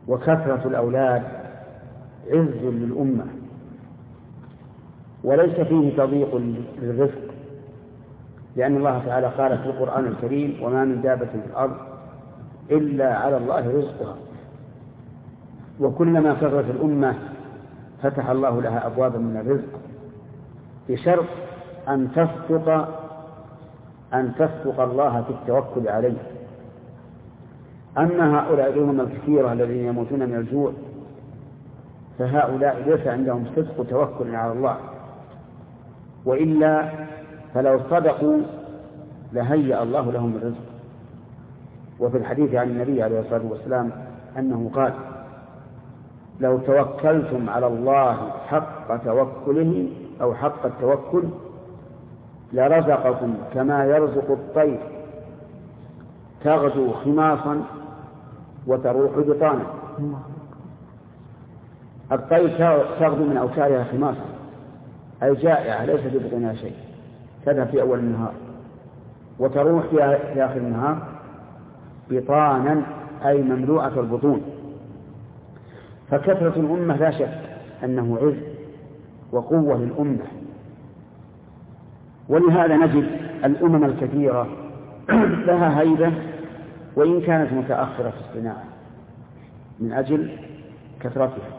وكثرة الأولاد عز للأمة، وليس فيه تضييق للرزق، لأن الله تعالى قال في القرآن الكريم: وما من دابة في الأرض إلا على الله رزقها. وكلما كثرت الأمة فتح الله لها أبوابا من الرزق، بشرط أن تصدق الله في التوكل عليه. أما هؤلاء الأمم الكثيرة الذين يموتون من الجوع فهؤلاء ليس عندهم صدق توكل على الله، وإلا فلو صدقوا لهيأ الله لهم الرزق. وفي الحديث عن النبي عليه الصلاة والسلام أنه قال: لو توكلتم على الله حق توكله أو حق التوكل لرزقكم كما يرزق الطير تغدو خماصا وتروح بطانا. الطير تغدو من أوتارها خماصا، أي جائعة ليس في بطنها شيء، تذهب في أول النهار وتروح في آخر النهار بطانا، أي مملوءة البطون. فكثرة الأمة لا شك أنه عز وقوة للأمة، ولهذا نجد الأمم الكثيرة لها هيبة وإن كانت متأخرة في الصناعة من أجل كثرتها.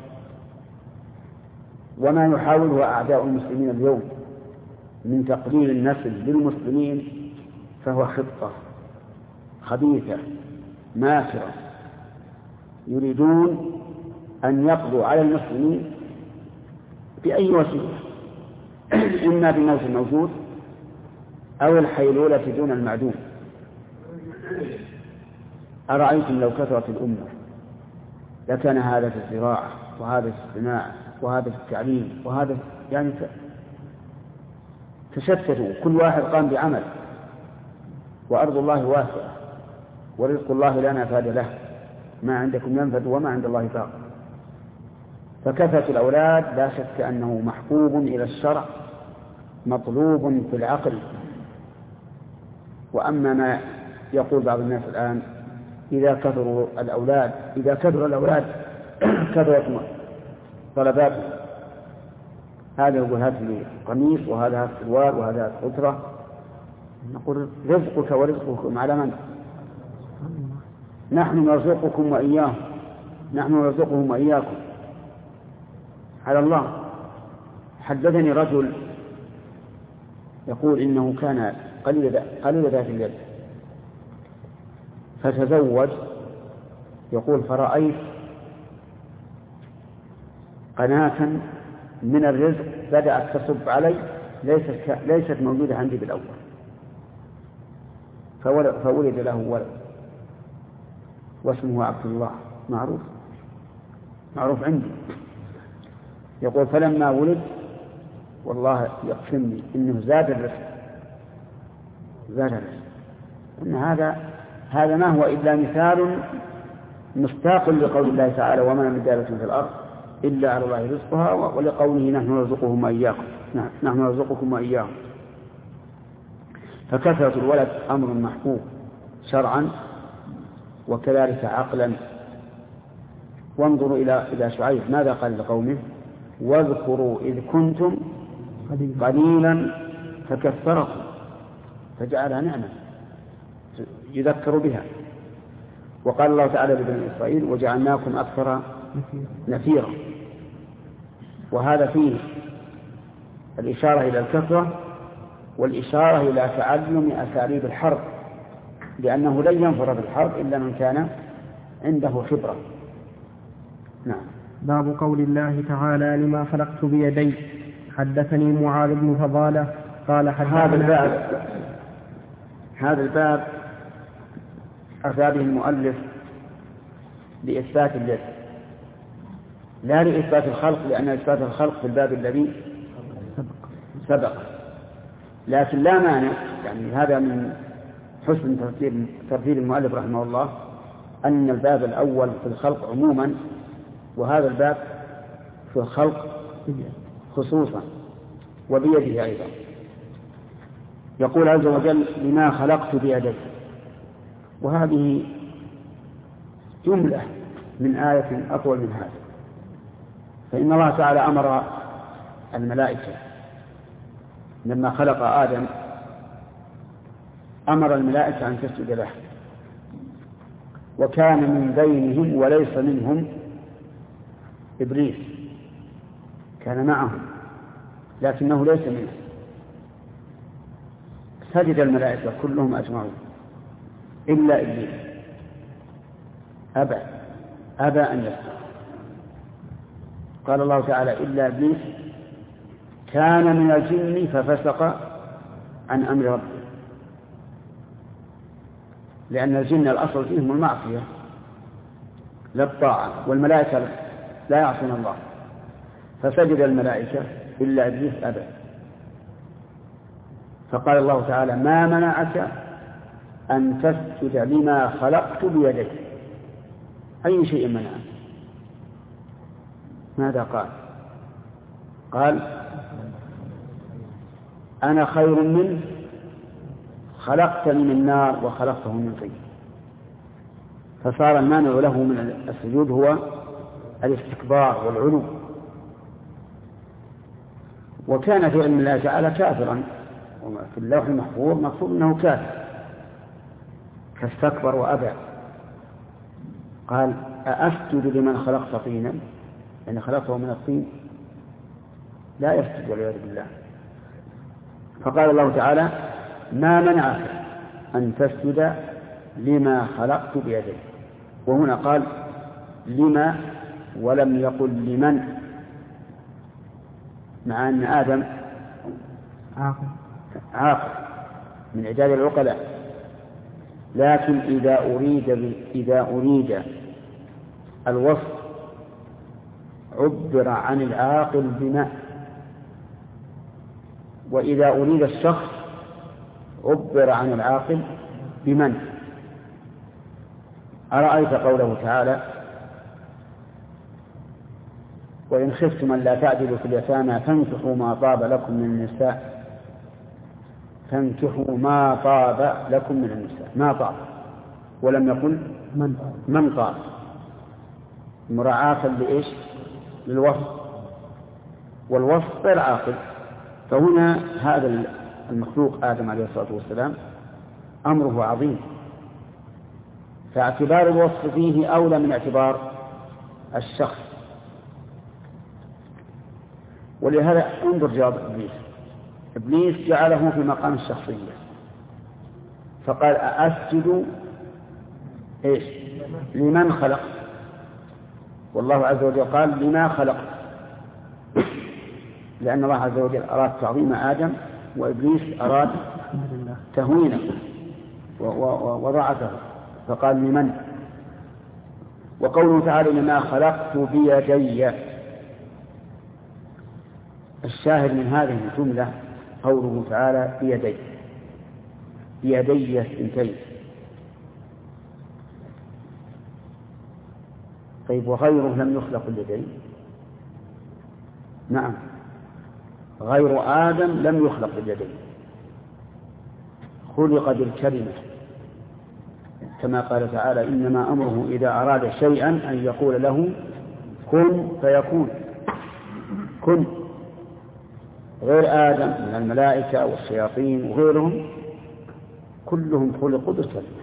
وما يحاوله أعداء المسلمين اليوم من تقليل النسل للمسلمين فهو خطة خبيثة ماكرة، يريدون أن يقضوا على المسلمين بأي وسيلة، إما بالموت الموجود أو الحيلولة دون المعدوم. أرأيتم لو كثرت الأمة لكان هذا في الزراعة وهذا في الصناعة وهذا في التعليم وهذا يعني تشتتوا، كل واحد قام بعمل، وأرض الله واسعة ورزق الله لا نفاد له، ما عندكم ينفد وما عند الله باق. فكثرة الأولاد لا شك أنه محبوب إلى الشرع مطلوب في العقل. وأما ما يقول بعض الناس الآن إذا كثر الأولاد كثرت طلباته، هذا يقول هات لي قميص وهذا هات سروال وهذا هات سترة. نقول رزقك ورزقكم على من؟ نحن نرزقكم وإياهم، نحن نرزقهم وإياكم على الله. حدثني رجل يقول إنه كان قليل ذات اليد فتزوج، يقول فرأيت قناة من الرزق بدأت تصب علي ليست موجودة عندي بالأول، فولد له ولد واسمه عبد الله، معروف عندي. يقول فلما ولد والله يقسمني إنه زاد الرزق، إن هذا ما هو إلا مثال مستاق لقول الله تعالى: وما من دابة في الأرض إلا على الله رزقها، ولقوله: نحن نرزقهم وإياكم. نحن نرزقكم وإياهم. فكثرة الولد أمر محبوب شرعا وكذلك عقلا. وانظروا إلى شعيب ماذا قال لقومه: واذكروا إذ كنتم قليلا فكثركم فجعلها نعمة يذكر بها. وقال الله تعالى لبني إسرائيل: وجعلناكم أكثر نفيرا. وهذا فيه الإشارة إلى الكثرة والإشارة إلى تعلم أساليب الحرب، لأنه لن ينفر في الحرب إلا من كان عنده خبرة. نعم. باب قول الله تعالى: لما خلقت بيدي. حدثني معاذ بن فضالة قال هذا الباب أتى به المؤلف لإثبات اليد لا لإثبات الخلق، لأن إثبات الخلق في الباب الذي سبق. لكن لا مانع، يعني هذا من حسن ترتيب المؤلف رحمه الله أن الباب الأول في الخلق عموما وهذا الباب في الخلق خصوصا وبيده أيضا. يقول عز وجل: لما خلقت بيدي. وهذه جملة من آية أطول من هذا. فإن الله تعالى أمر الملائكة لما خلق آدم أمر الملائكة أن تسجد له، وكان من بينهم وليس منهم إبليس، كان معهم لكنه ليس منهم. سجد الملائكة كلهم أجمعون إلا إبليس، أبى أن يسجد. قال الله تعالى إلا إبليس كان من الجن ففسق عن أمر ربه، لأن الجن الأصل فيهم المعصية لا الطاعة، والملائكة لا يعصون الله، فسجد الملائكة إلا إبليس أبى. فقال الله تعالى ما منعك أن تسجد لما خلقت بيدي؟ أي شيء منعك؟ ماذا قال؟ قال أنا خير منه خلقتني من نار وخلقته من طين. فصار المانع له من السجود هو الاستكبار والعلو. وكان في علم الله تعالى كافرا، في اللوح المحفوظ مكتوب انه كافر، فاستكبر وابى. قال أأسجد لمن خلقت طينا؟ يعني خلقته من الطين، لا يسجد والعياذ بالله. فقال الله تعالى ما منعك أن تسجد لما خلقت بيدي؟ وهنا قال لما ولم يقل لمن، مع أن آدم عاقل من عداد العقلاء، لكن إذا أريد الوصف عبر عن العاقل بما، وإذا أريد الشخص عبر عن العاقل بمن. أرأيت قوله تعالى وإن خفتم أن لا تعدلوا في اليتامى فانكحوا ما طاب لكم من النساء، فانكحوا ما طاب لكم من النساء، ما طاب، ولم يقل من طاب، مراعاة لإيش؟ للوصف، والوصف غير عاقل. فهنا هذا المخلوق آدم عليه الصلاة والسلام أمره عظيم، فاعتبار الوصف فيه أولى من اعتبار الشخص. ولهذا انظر جواب إبليس جعله في مقام الشخصية، فقال أأسجد إيش؟ لمن خلق، والله عز وجل قال لما خلق، لأن الله عز وجل أراد تعظيم آدم، وإبليس أراد تهوينه وضعفه، فقال لمن. وقوله تعالى لما خلقت بيدي، الشاهد من هذه الجملة قوله تعالى بيدي الثنتين. طيب وغيره لم يخلق اليدين؟ نعم، غير آدم لم يخلق اليدين، خلق بالكلمة، كما قال تعالى إنما أمره إذا أراد شيئا أن يقول له كن فيكون. كن. غير آدم من الملائكة والشياطين وغيرهم كلهم خلقوا بالكلمة.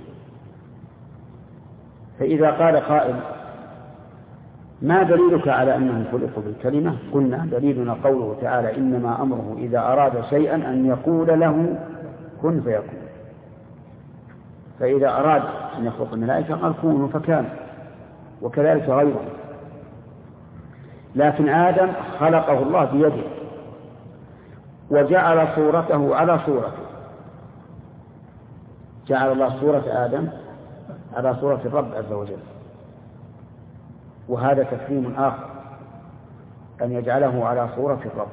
فإذا قال قائل ما دليلك على أنهم خلقوا بالكلمة؟ قلنا دليلنا قوله تعالى إنما أمره إذا أراد شيئا أن يقول له كن فيكون. فإذا أراد أن يخلق الملائكة قال كونوا فكان، وكذلك غيره. لكن آدم خلقه الله بيده وجعل صورته على صورته، جعل الله صورة آدم على صورة الرب عز وجل، وهذا تكريم آخر أن يجعله على صورة الرب.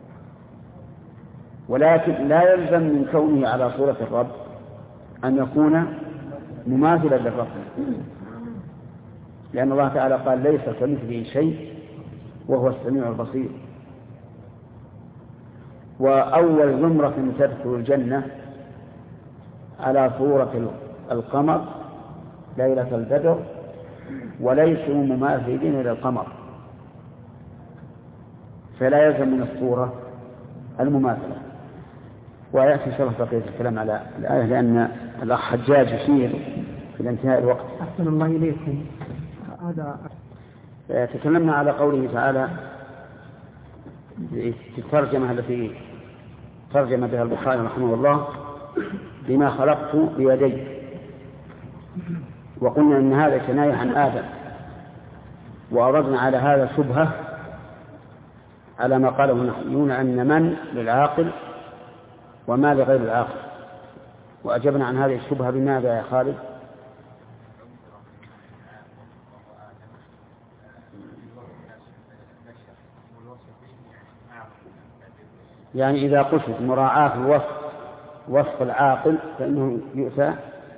ولكن لا يلزم من كونه على صورة الرب أن يكون مماثلا للرب، لأن الله تعالى قال ليس كمثله شيء وهو السميع البصير. وأول زمرة تدخل الجنة على صورة القمر ليلة البدر وليسوا مماثلين للقمر، فلا يلزم من الصورة المماثلة. ويأتي إن شاء الله بقية الكلام على الآية، لأن الأخ حجاج يشير في انتهاء الوقت. أحسن الله إليكم. هذا تكلمنا على قوله تعالى في الترجمة التي ترجم بها البخاري رحمه الله بما خلقت بيدي، وقلنا أن هذا كناية عن آدم، وأردنا على هذا شبهة على ما قاله النحويون أن من للعاقل وما لغير العاقل، وأجبنا عن هذه الشبهة بماذا يا خالد؟ يعني إذا قصد مراعاة وصف العاقل فإنه يؤتى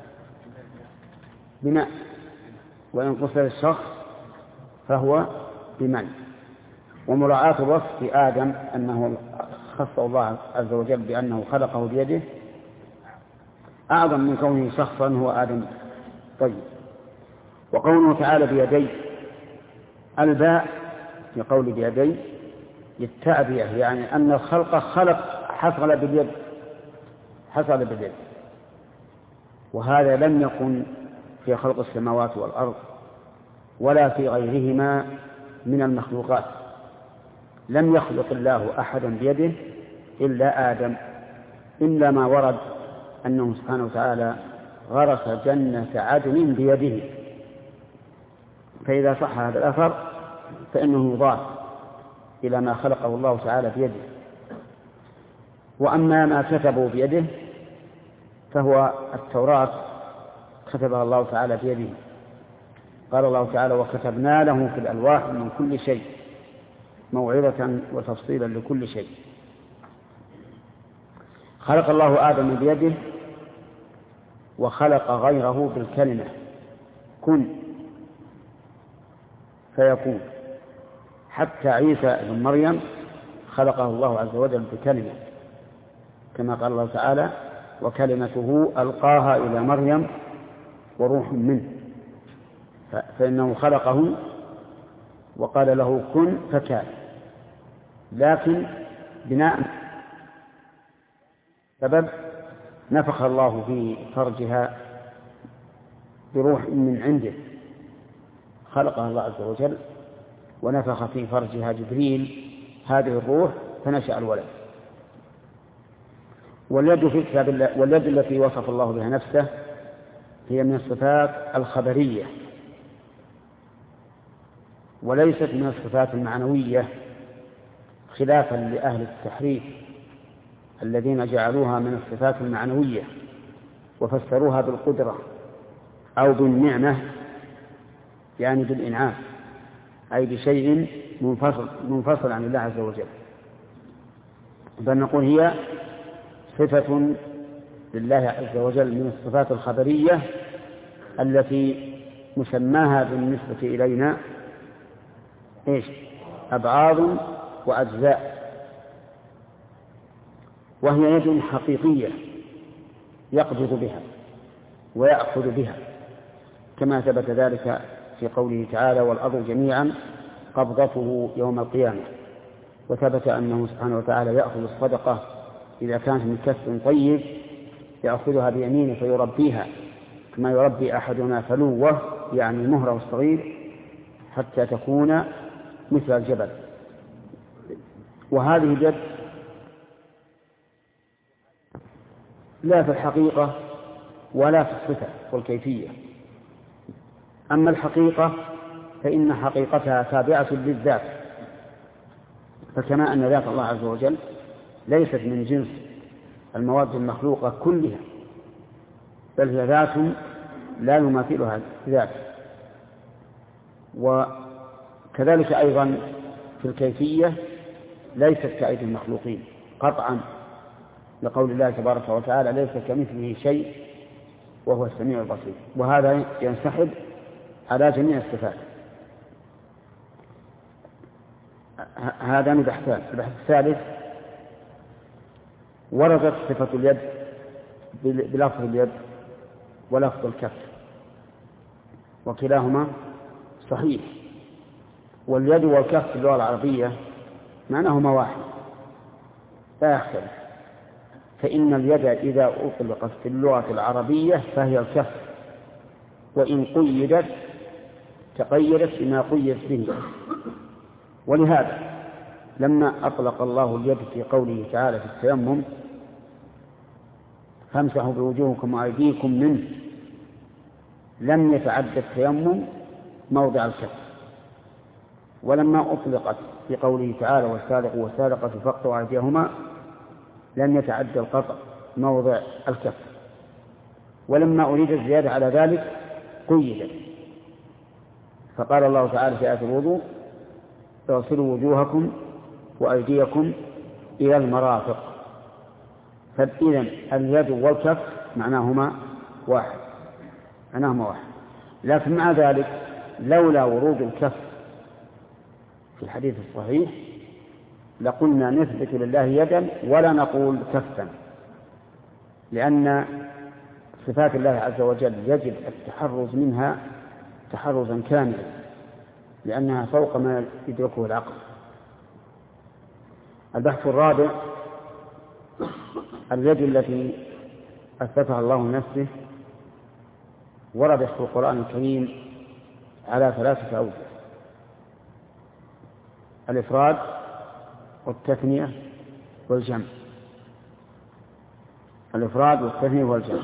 بماء، وإن قصد الشخص فهو بمن. ومراعاة الوصف في آدم أنه خص الله عز وجل بأنه خلقه بيده أعظم من كونه شخصا هو آدم. طيب، وقوله تعالى بيدي، الباء في قول بيدي للتعبية، يعني أن الخلق حصل باليد، وهذا لم يكن في خلق السماوات والأرض ولا في غيرهما من المخلوقات. لم يخلق الله أحدا بيده إلا آدم، إلا ما ورد أنه سبحانه وتعالى غرس جنة عدن بيده، فإذا صح هذا الأثر فإنه يضاف إلى ما خلقه الله تعالى بيده. وأما ما كتبه بيده فهو التوراة كتبها الله تعالى بيده. قال الله تعالى وكتبنا له في الألواح من كل شيء موعظة وتفصيلا لكل شيء. خلق الله آدم بيده وخلق غيره بالكلمة كن فيكون، حتى عيسى بن مريم خلقه الله عز وجل بكلمة، كما قال الله تعالى وكلمته ألقاها إلى مريم وروح منه، فإنه خلقه وقال له كن فكان، لكن بناء سبب نفخ الله في فرجها بروح من عنده، خلقها الله عز وجل ونفخ في فرجها جبريل هذه الروح فنشأ الولد. واليد في كتاب الله، واليد التي وصف الله بها نفسه هي من الصفات الخبرية وليست من الصفات المعنوية، خلافا لأهل التحريف الذين جعلوها من الصفات المعنوية وفسروها بالقدرة أو بالنعمة، يعني بالإنعام، أي بشيء منفصل عن الله عز وجل. بل نقول هي صفة لله عز وجل من الصفات الخبرية التي مسماها بالنسبة إلينا أبعاض وأجزاء، وهي يد حقيقية يقبض بها ويأخذ بها، كما ثبت ذلك في قوله تعالى والأرض جميعا قبضته يوم القيامة. وثبت أنه سبحانه وتعالى يأخذ الصدقة إذا كانت من كسب طيب يأخذها بيمينه فيربيها كما يربي أحدنا فلوه، يعني مهره الصغير، حتى تكون مثل الجبل. وهذه اليد لا في الحقيقة ولا في الصفة والكيفية. أما الحقيقة فإن حقيقتها تابعة للذات، فكما أن ذات الله عز وجل ليست من جنس المواد المخلوقة كلها، بل هي ذات لا يماثلها ذات. وكذلك أيضا في الكيفية ليست كأيدي المخلوقين قطعا، لقول الله تبارك وتعالى ليس كمثله شيء وهو السميع البصير. وهذا ينسحب على جميع الصفات. هذان بحثان. البحث الثالث وردت صفة اليد بلفظ اليد ولفظ الكف، وكلاهما صحيح. واليد والكف في اللغة العربية معناهما واحد لا يختلف. فإن اليد إذا أطلقت في اللغة العربية فهي الكف، وإن قيدت تقيدت بما قيدت به. ولهذا لما أطلق الله اليد في قوله تعالى في التيمم فامسحوا بوجوهكم وأيديكم منه، لم يتعدى التيمم موضع الكف. ولما أطلقت في قوله تعالى والسارق والسارقة فاقطعوا أيديهما لم يتعدى القطع موضع الكف. ولما أريد الزيادة على ذلك قيدت، فقال الله تعالى في آية الوضوء اغسلوا وجوهكم وأيديكم إلى المرافق. فإذن اليد والكف معناهما واحد. لكن مع ذلك لولا ورود الكف في الحديث الصحيح لقلنا نثبت لله يدا ولا نقول كفا، لأن صفات الله عز وجل يجب التحرز منها تحرزا كاملا، لأنها فوق ما يدركه العقل. البحث الرابع: اليد التي أثبتها الله لنفسه وردت في القرآن الكريم على 3 أوجه: الإفراد والتثنية والجمع. الإفراد والتثنية والجمع.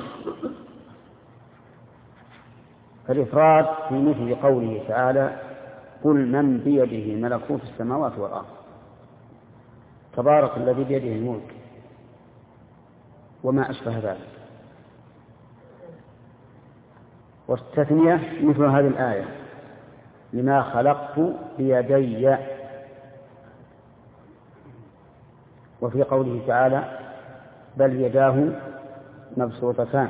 فالإفراد في مثل قوله تعالى قل من بيده ملكوت السماوات والأرض تبارك الذي بيده الملك وما أشبه ذلك. والتثنية مثل هذه الآية لما خلقت بيدي. وفي قوله تعالى بل يداه مبسوطتان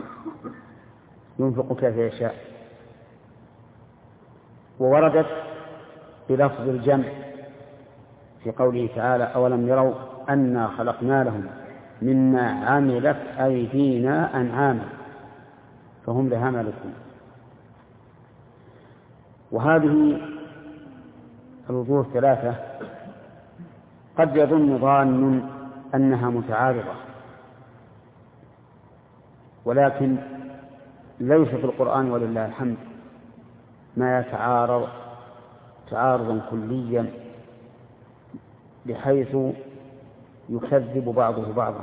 ينفق كيف يشاء. ووردت بلفظ الجمع في قوله تعالى أولم يروا أنا خلقنا لهم مما عملت أيدينا أنعاما فهم لها مالكون. وهذه الوجوه 3 قد يظن ظان أنها متعارضة، ولكن ليس في القرآن ولله الحمد ما يتعارض تعارضا كليا بحيث يكذب بعضه بعضا.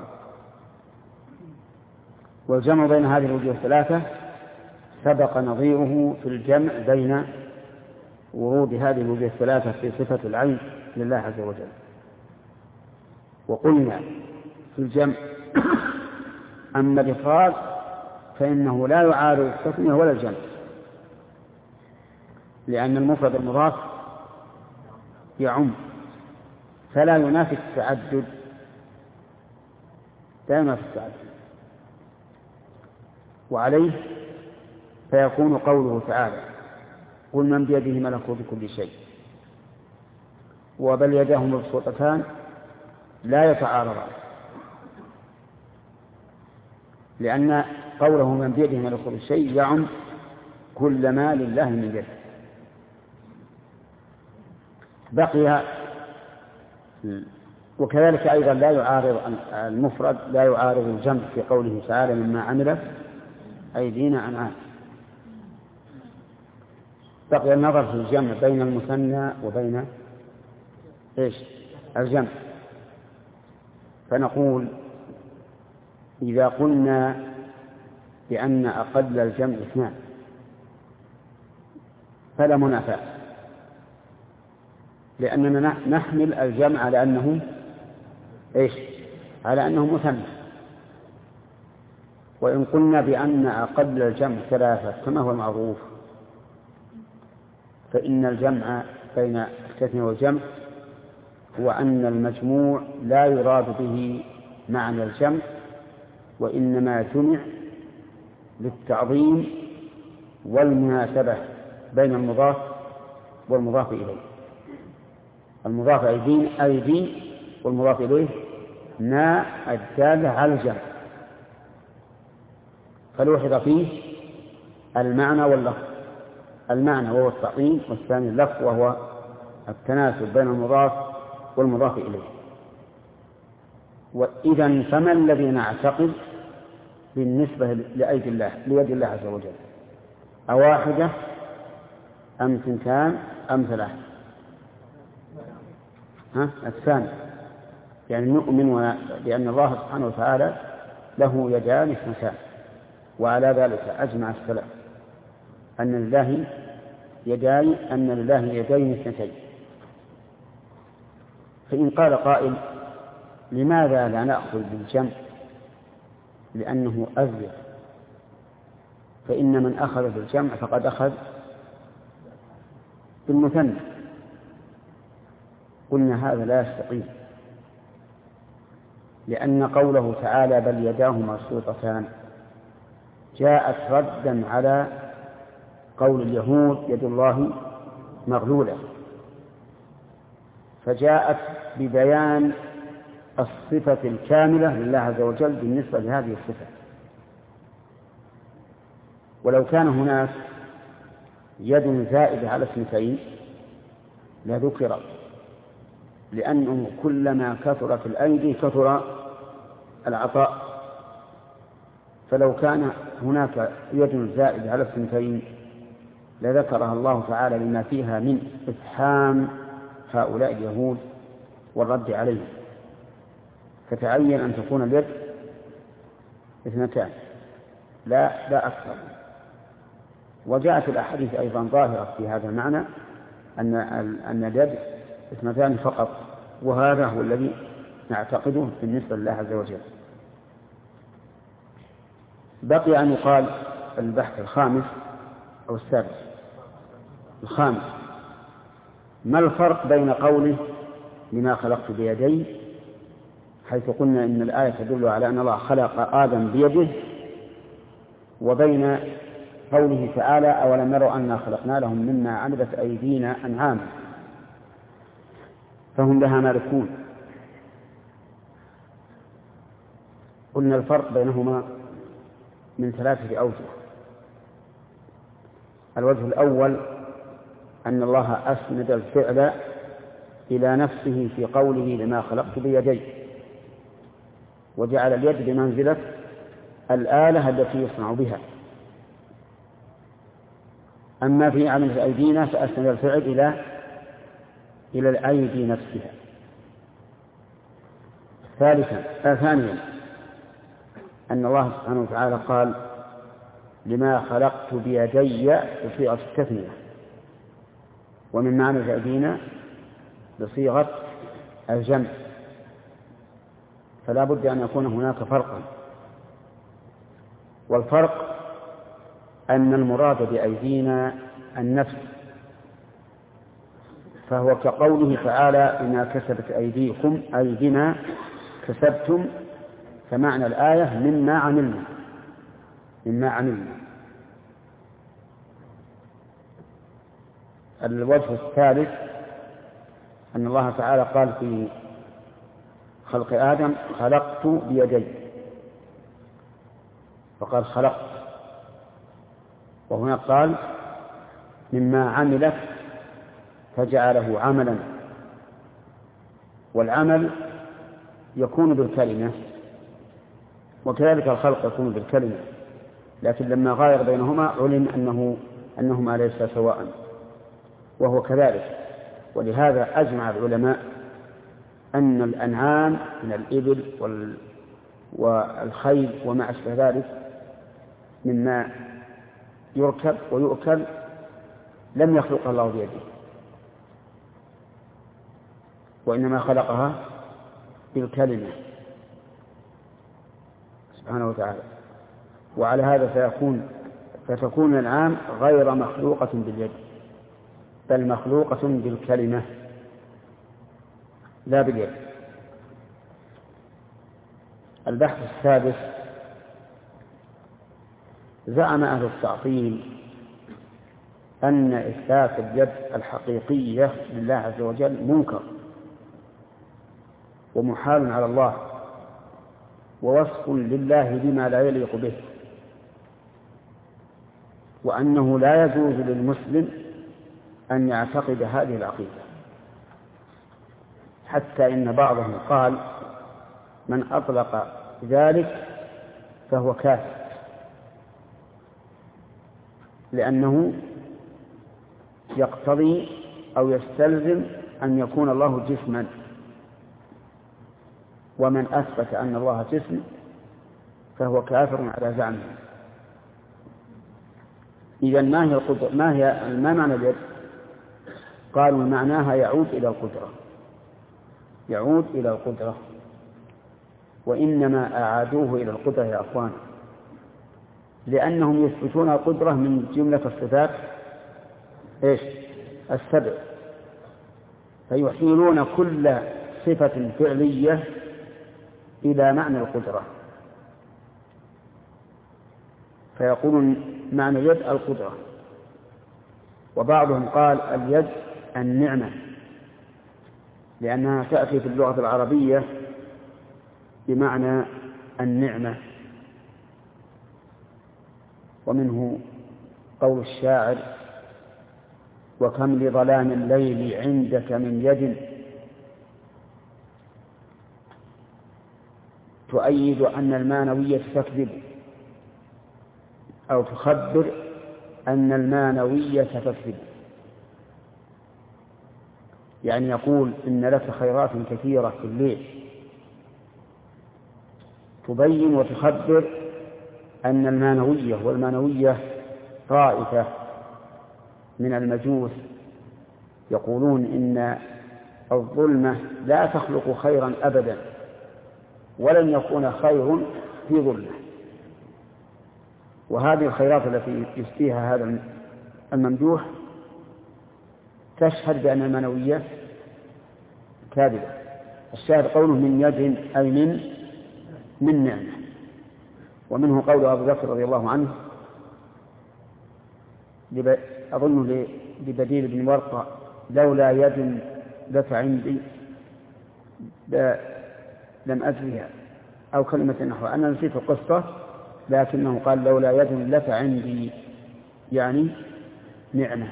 والجمع بين هذه الوجوه 3 سبق نظيره في الجمع بين ورود هذه الوجوه 3 في صفة العين لله عز وجل. وقلنا في الجمع أما الإفراد فإنه لا يعارض التثنية ولا الجمع، لأن المفرد المضاف يعم فلا ينافي التعدد، لا ينافي التعدد. وعليه فيكون قوله تعالى قل من بيده ملكوت كل شيء وبل يداه مبسوطتان لا يتعارضان، لأن قوله من بيده ملكوت كل شيء يعم كل ما لله من يده. بقي وكذلك أيضا لا يعارض المفرد لا يعارض الجمع في قوله تعالى مما عملت أيدينا أنعام. بقي النظر في الجمع بين المثنى وبين الجمع. فنقول إذا قلنا بأن أقل الجمع 2 فلا منافاة، لأننا نحمل الجمع على أنه على أنه مثنى. وإن قلنا بأن أقل الجمع 3 كما هو المعروف فإن الجمع بين التثنية والجمع هو أن المجموع لا يراد به معنى الجمع، وإنما جمع للتعظيم والمناسبة بين المضاف والمضاف إليه. المضاف أيدي والمضاف إليه نا الدالة على الجمع، فلوحظ فيه المعنى واللفظ المعنى وهو التعظيم، والثاني اللفظ وهو التناسب بين المضاف والمضاف إليه. وإذا فما الذي نعتقد بالنسبة لأيدي الله ليد الله عز وجل؟ أواحدة أم ثنتان أم ثلاث؟ الثاني، يعني نؤمن بأن الله سبحانه وتعالى له يدان اثنتان، وعلى ذلك أجمع السلف أن لله يدين اثنتين. فإن قال قائل لماذا لا نأخذ بالجمع لأنه أزيد، فإن من أخذ بالجمع فقد أخذ بالمثنى. قلنا هذا لا يستقيم، لأن قوله تعالى بل يداه مبسوطتان جاءت ردا على قول اليهود يد الله مغلولة، فجاءت ببيان الصفة الكاملة لله عز وجل بالنسبة لهذه الصفة. ولو كان هناك يد زائدة على اثنتين لذكر، لأنه كلما كثرت الأيدي كثر العطاء. فلو كان هناك يد زائدة على اثنتين لذكرها الله تعالى لما فيها من إفحام هؤلاء اليهود والرد عليهم، فتعين أن تكون اليد اثنتان لا أكثر. وجاءت الأحاديث أيضا ظاهرة في هذا المعنى أن اليد اثنتان فقط، وهذا هو الذي نعتقده بالنسبة لله عز وجل. بقي أن يقال البحث الخامس أو السادس. الخامس: ما الفرق بين قوله لما خلقت بيدي، حيث قلنا إن الآية تدل على أن الله خلق آدم بيده، وبين قوله تعالى أولم يروا أنا خلقنا لهم مما عملت أيدينا أنعاما فهم لها مالكون؟ قلنا الفرق بينهما من 3 أوجه. الوجه الأول أن الله أسند الفعل إلى نفسه في قوله لما خلقت بيدي، وجعل اليد بمنزلة الآلة التي يصنع بها. أما في عمل أيدينا فأسند الفعل إلى الأيدي نفسها. ثانيا أن الله سبحانه وتعالى قال لما خلقت بيدي بصيغة التثنية، ومن معنى أيدينا بصيغة الجمع، فلا بد أن يكون هناك فرقا. والفرق أن المراد بأيدينا النفس، فهو كقوله تعالى بما كسبت أيديكم أي بما كسبتم، فمعنى الآية مما عملنا. الوجه الثالث أن الله تعالى قال في خلق آدم خلقت بيدي، فقال خلقت، وهنا قال مما عملت فجعله عملا. والعمل يكون بالكلمة، وكذلك الخلق يكون بالكلمة، لكن لما غاير بينهما علم أنهما ليس سواء، وهو كذلك. ولهذا أجمع العلماء أن الأنعام من الإبل والخيل وما أشبه ذلك مما يركب ويؤكل لم يخلقها الله بيده، وإنما خلقها بالكلمة سبحانه وتعالى. وعلى هذا فتكون الأنعام غير مخلوقة باليد، بل مخلوقة بالكلمة لا باليد. البحث السادس: زعم أهل التعطيل أن إثبات اليد الحقيقية لله عز وجل منكر ومحال على الله، ووصف لله بما لا يليق به. وأنه لا يجوز للمسلم أن يعتقد هذه العقيدة، حتى إن بعضهم قال من أطلق ذلك فهو كافر، لأنه يقتضي أو يستلزم أن يكون الله جسما، ومن أثبت أن الله جسم فهو كافر على زعمه. إذن ما هي القدرة؟ ما معنى اليد؟ قالوا معناها يعود إلى القدرة، يعود إلى القدرة، وإنما أعادوه إلى القدرة يا أخوان لأنهم يثبتون القدرة من جملة الصفات السبع، فيحيلون كل صفة فعلية إلى معنى القدرة، فيقولون معنى اليد القدرة. وبعضهم قال اليد النعمة، لأنها تأتي في اللغة العربية بمعنى النعمة. ومنه قول الشاعر وكم لظلام الليل عندك من يد تؤيد أن المانوية تكذب، أو تخبر أن المانوية تكذب، يعني يقول إن لك خيرات كثيرة في الليل، تبين وتخبر أن المانوية، والمانوية طائفة من المجوس يقولون إن الظلمة لا تخلق خيرا أبدا، ولن يكون خير في ظلمة. وهذه الخيرات التي يسقيها هذا الممدوح تشهد بأن المانوية كاذبة. الشاهد قوله من يد أي من نعمة. ومنه قول أبو بكر رضي الله عنه أظن لبديل بن ورقة لولا يد لك عندي لم أجرها، أو كلمة نحو، أنا نسيت القصة، لكنه قال لولا يد لك عندي يعني نعمة.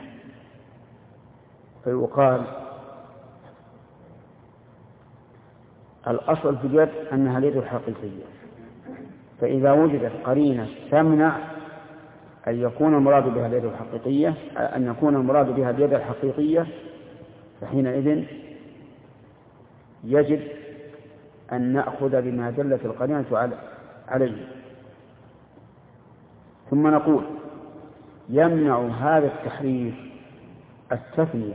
فيقال الأصل في اليد أنها اليد الحقيقية، فإذا وجدت قرينة تمنع أن يكون المراد بها اليد الحقيقية، أن يكون المراد بها اليد الحقيقية، فحينئذ يجب أن نأخذ بما دلت القرينة عليه. ثم نقول يمنع هذا التحريف التثنية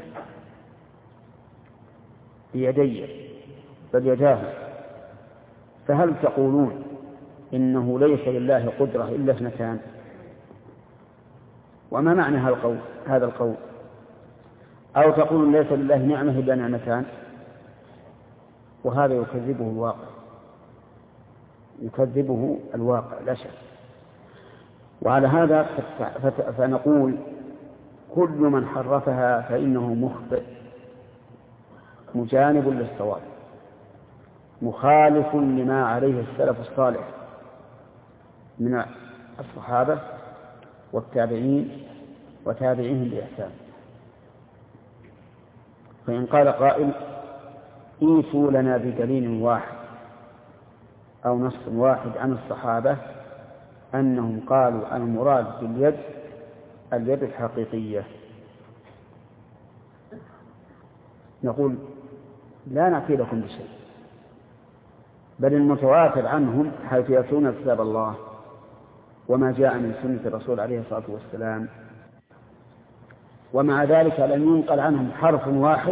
بيدي بل يداه، فهل تقولون إنه ليس لله قدرة إلا اثنتان؟ وما معنى هذا القول؟ أو تقولون ليس لله نعمة إلا نعمتان؟ وهذا يكذبه الواقع لا شك. وعلى هذا فنقول كل من حرفها فإنه مخطئ مجانب للصواب مخالف لما عليه السلف الصالح من الصحابة والتابعين وتابعيهم بإحسان. فإن قال قائل ايتوا لنا بدليل واحد أو نص واحد عن الصحابة أنهم قالوا المراد باليد اليد الحقيقية، نقول لا نأتي لكم بشيء، بل المتواتر عنهم حيث يأتون كتاب الله وما جاء من سنة الرسول عليه الصلاة والسلام، ومع ذلك لم ينقل عنهم حرف واحد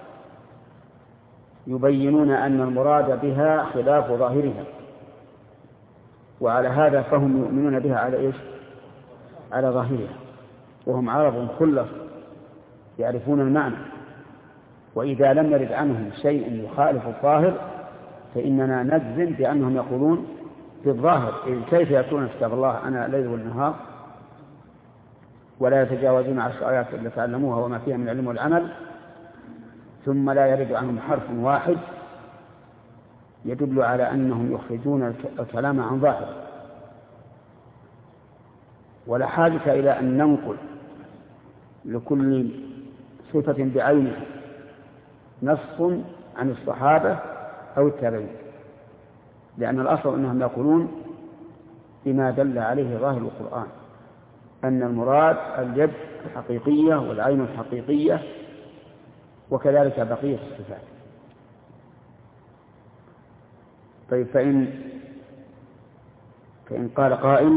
يبينون أن المراد بها خلاف ظاهرها. وعلى هذا فهم يؤمنون بها على ظاهرها، وهم عرب خلص يعرفون المعنى. وإذا لم يرد عنهم شيء يخالف الظاهر فإننا نجزم بأنهم يقولون بالظاهر. كيف يأتون كتاب الله أنا ليل والنهار ولا يتجاوزون 10 آيات إلا تعلموها وما فيها من العلم والعمل، ثم لا يرد عنهم حرف واحد يدل على أنهم يخرجون الكلام عن ظاهر. ولا حاجة إلى أن ننقل لكل صفة بعينها نص عن الصحابة أو التابعين، لأن الأصل أنهم يقولون بما دل عليه ظاهر القرآن أن المراد اليد الحقيقية والعين الحقيقية وكذلك بقية الصفات. طيب، فإن قال قائل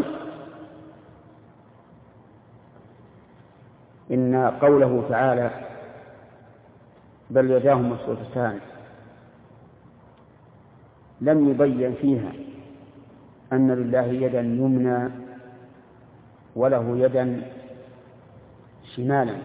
إن قوله تعالى بل يداه مبسوطتان لم يبين فيها أن لله يدا يمنى وله يدا شمالا،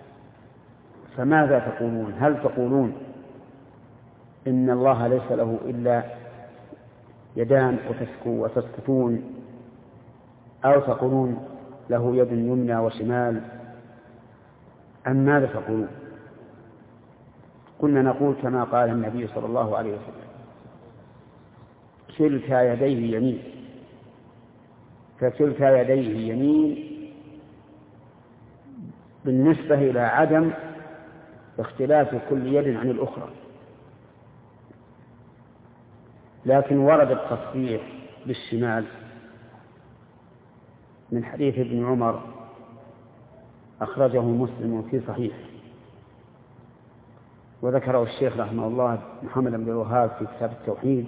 فماذا تقولون؟ هل تقولون إن الله ليس له إلا يدان وتسكتون، أو تقولون له يد يمنى وشمال، أم ماذا تقولون؟ كنا نقول كما قال النبي صلى الله عليه وسلم كلتا يديه يمين، فكلتا يديه يمين بالنسبة إلى عدم اختلاف كل يد عن الأخرى، لكن ورد التصريح بالشمال من حديث ابن عمر أخرجه مسلم في صحيح، وذكره الشيخ رحمه الله محمد بن الوهاب في كتاب التوحيد،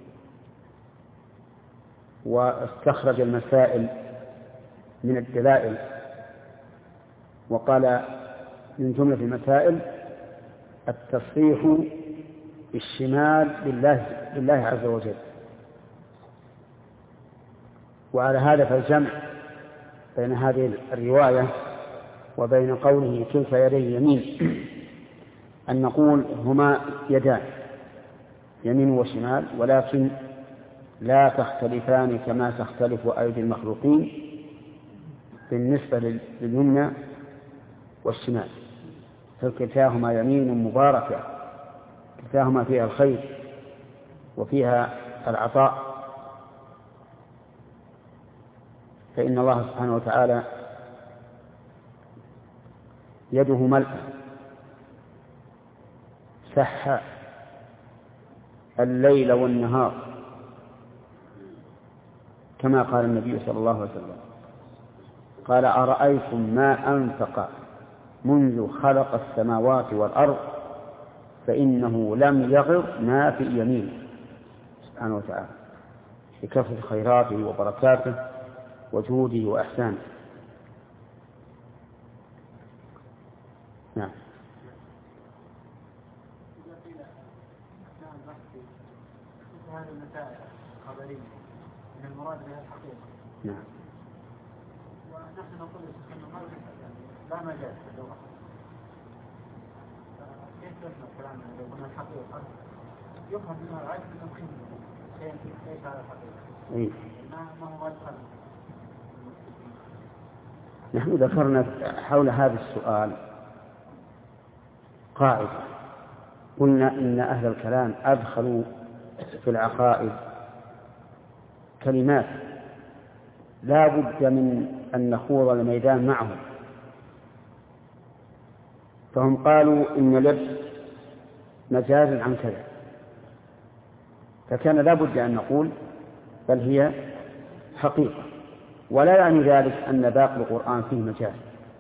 واستخرج المسائل من الدلائل وقال من جملة المسائل التصريح بالشمال لله عز وجل. وعلى هذا فالجمع بين هذه الرواية وبين قوله كلتا يديه يمين أن نقول هما يدان يمين وشمال، ولكن لا تختلفان كما تختلف أيدي المخلوقين بالنسبة لليمنى والشمال، فكلتاهما يمين مباركة، كلتاهما فيها الخير وفيها العطاء، فإن الله سبحانه وتعالى يده ملأ سح الليل والنهار كما قال النبي صلى الله عليه وسلم قال أرأيتم ما أنفق منذ خلق السماوات والأرض فإنه لم يغر ما في يمينه سبحانه وتعالى بكثرة خيراته وبركاته وجوده وإحسانه. نعم. هذه المسائل الخبرية من المراد بها الحقيقة. نعم. ونحن نقول أنه لا مجال في اللغة. كيف يفهم كلامنا لو قلنا الحقيقة يفهم منها العجز من شيء ليس على الحقيقة. ما هو الفرق؟ نحن ذكرنا حول هذا السؤال قاعدة، قلنا إن أهل الكلام أدخلوا في العقائد كلمات لا بد من أن نخوض الميدان معهم، فهم قالوا إن اليد مجاز عن كذا، فكان لا بد أن نقول بل هي حقيقة، ولا يعني ذلك أن باقي القرآن فيه مجاز.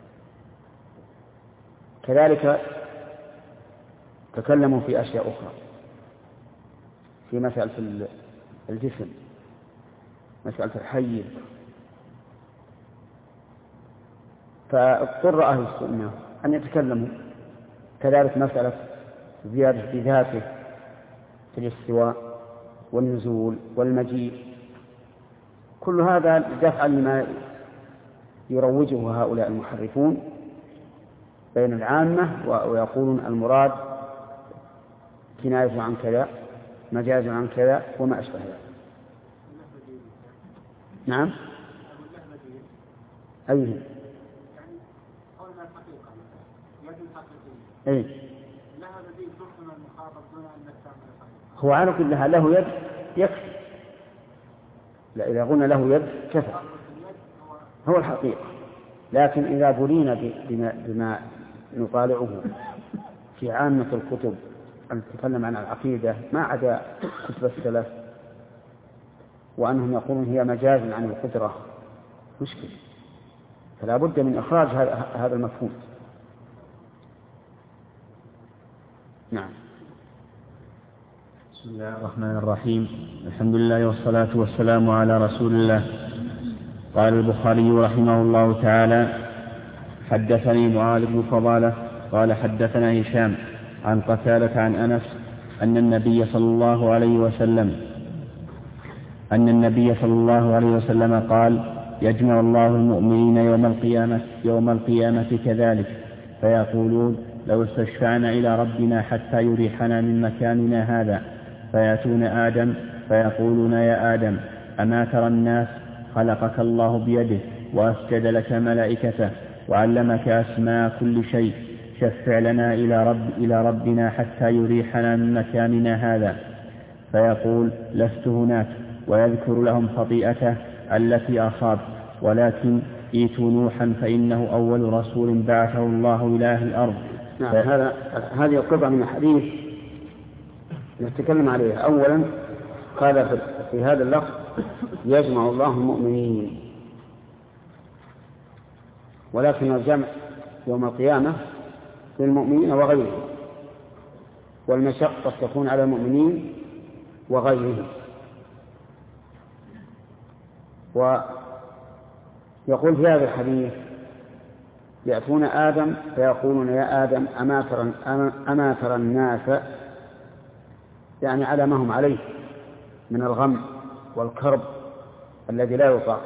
كذلك تكلموا في أشياء أخرى في مسألة الجسم، مسألة الحي، فاضطر أهل السنة أن يتكلموا. كذلك مسألة زيادة بذاته في الاستواء والنزول والمجيء، كل هذا دفعا لما يروجه هؤلاء المحرفون بين العامة ويقولون المراد كناية عن كذا، مجاز عن كذا، وما أشبه ذلك. نعم. أيه. أيه. هو على كل حال له يد يكفي، لا إذا قلنا له يد كفى. هو الحقيقة. لكن إذا بلينا بما نطالعه في عامة الكتب التي تتكلم عن العقيدة ما عدا كتب السلف، وأنهم يقولون هي مجاز عن القدرة، مشكلة. فلا بد من إخراج هذا المفهوم. نعم. بسم الله الرحمن الرحيم. الحمد لله والصلاة والسلام على رسول الله. قال البخاري رحمه الله تعالى: حدثني معاذ بن فضالة قال حدثنا هشام عن قتادة عن أنس أن النبي صلى الله عليه وسلم قال: يجمع الله المؤمنين يوم القيامة كذلك، فيقولون: لو استشفعنا إلى ربنا حتى يريحنا من مكاننا هذا، فيأتون آدم فيقولون: يا آدم، أما ترى الناس خلقك الله بيده وأسجد لك ملائكته وعلمك أسماء كل شيء، شفع لنا إلى ربنا حتى يريحنا من مكاننا هذا. فيقول: لست هناك، ويذكر لهم خطيئته التي أصاب، ولكن ائتوا نوحا فإنه أول رسول بعثه الله إلى أهل الأرض. نعم. هذه القطعة من الحديث نتكلم عليها. أولا قال في هذا اللفظ: يجمع الله المؤمنين، ولكن الجمع يوم القيامة للمؤمنين وغيرهم، والمشقة تكون على المؤمنين وغيرهم. ويقول في هذا الحديث: يأتون آدم فيقولون: يا آدم، أما ترى الناس، يعني على ما هم عليه من الغم والكرب الذي لا يطاق.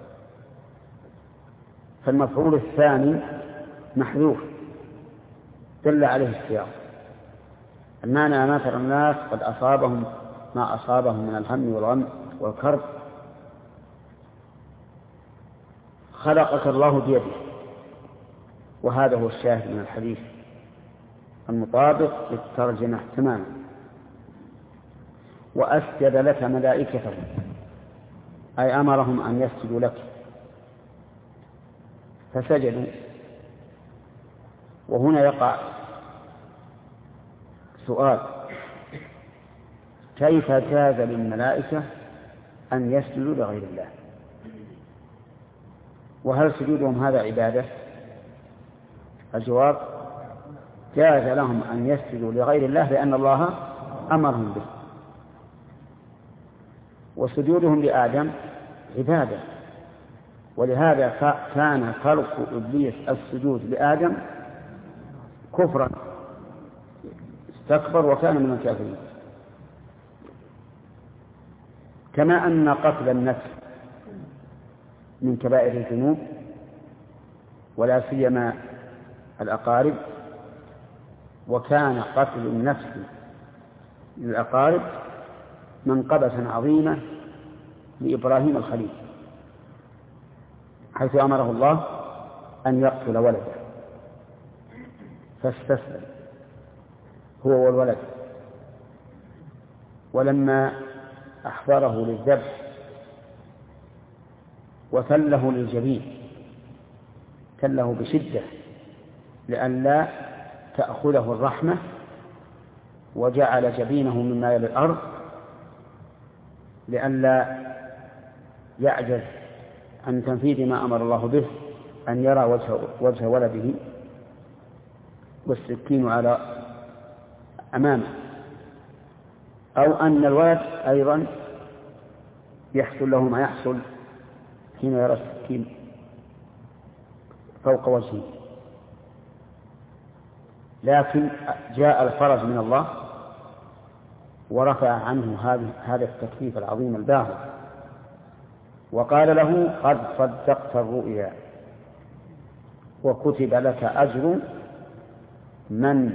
فالمفعول الثاني محذوف دل عليه السياق. المعنى: أما ترى الناس قد أصابهم ما أصابهم من الهم والغم والكرب، خلقك الله بيده. وهذا هو الشاهد من الحديث المطابق للترجمة تماما. وأسجد لك ملائكته، أي أمرهم أن يسجدوا لك فسجدوا. وهنا يقع سؤال: كيف جاز للملائكة أن يسجدوا لغير الله؟ وهل سجودهم هذا عبادة؟ الجواب: جاز لهم أن يسجدوا لغير الله لأن الله أمرهم به. وسجودهم لآدم عبادة، ولهذا كان خلق إبليس السجود لآدم كفرا، استكبر وكان من الكافرين. كما أن قتل النفس من كبائر الذنوب، ولا سيما الأقارب، وكان قتل النفس للأقارب منقبة عظيمة لإبراهيم الخليل، حيث أمره الله أن يقتل ولده فاستسلم هو والولد. ولما أحضره للذبح وثله للجبين، ثله بشدة لئلا تأخذه الرحمة، وجعل جبينه مما يلي الأرض لئلا يعجز عن تنفيذ ما أمر الله به، أن يرى وجه ولده والسكين على أمامه، أو أن الولد أيضا يحصل له ما يحصل حين يرى السكين فوق وجهه. لكن جاء الفرج من الله ورفع عنه هذا التكليف العظيم الباهظ، وقال له: قد صدقت الرؤيا، وكتب لك أجر من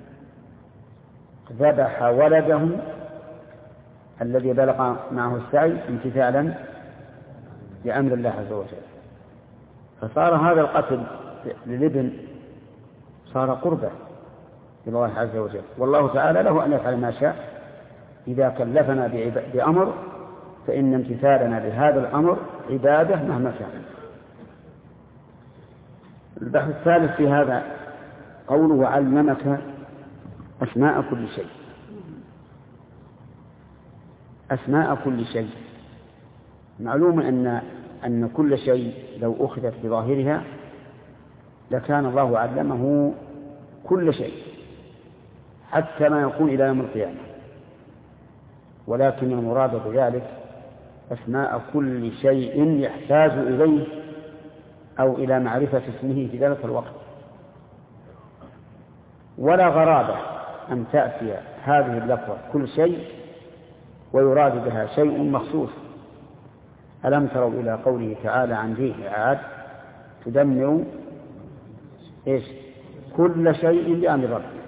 ذبح ولده الذي بلغ معه السعي امتثالا لأمر الله عز وجل. فصار هذا القتل للابن صار قربة لله عز وجل، والله تعالى له أن يفعل ما شاء. إذا كلفنا بأمر فإن امتثالنا لهذا الأمر عبادة مهما كان. البحث الثالث في هذا قوله وعلمك أسماء كل شيء. أسماء كل شيء، معلوم أن كل شيء لو أخذت بظاهرها لكان الله علمه كل شيء حتى ما يكون إلى يوم القيامة، ولكن المراد بذلك أسماء كل شيء يحتاج إليه أو إلى معرفة اسمه في ذلك الوقت. ولا غرابة أن تأتي هذه اللفظة كل شيء ويراد بها شيء مخصوص. ألم تروا إلى قوله تعالى عن ريح عاد تدمر كل شيء بأمر ربك،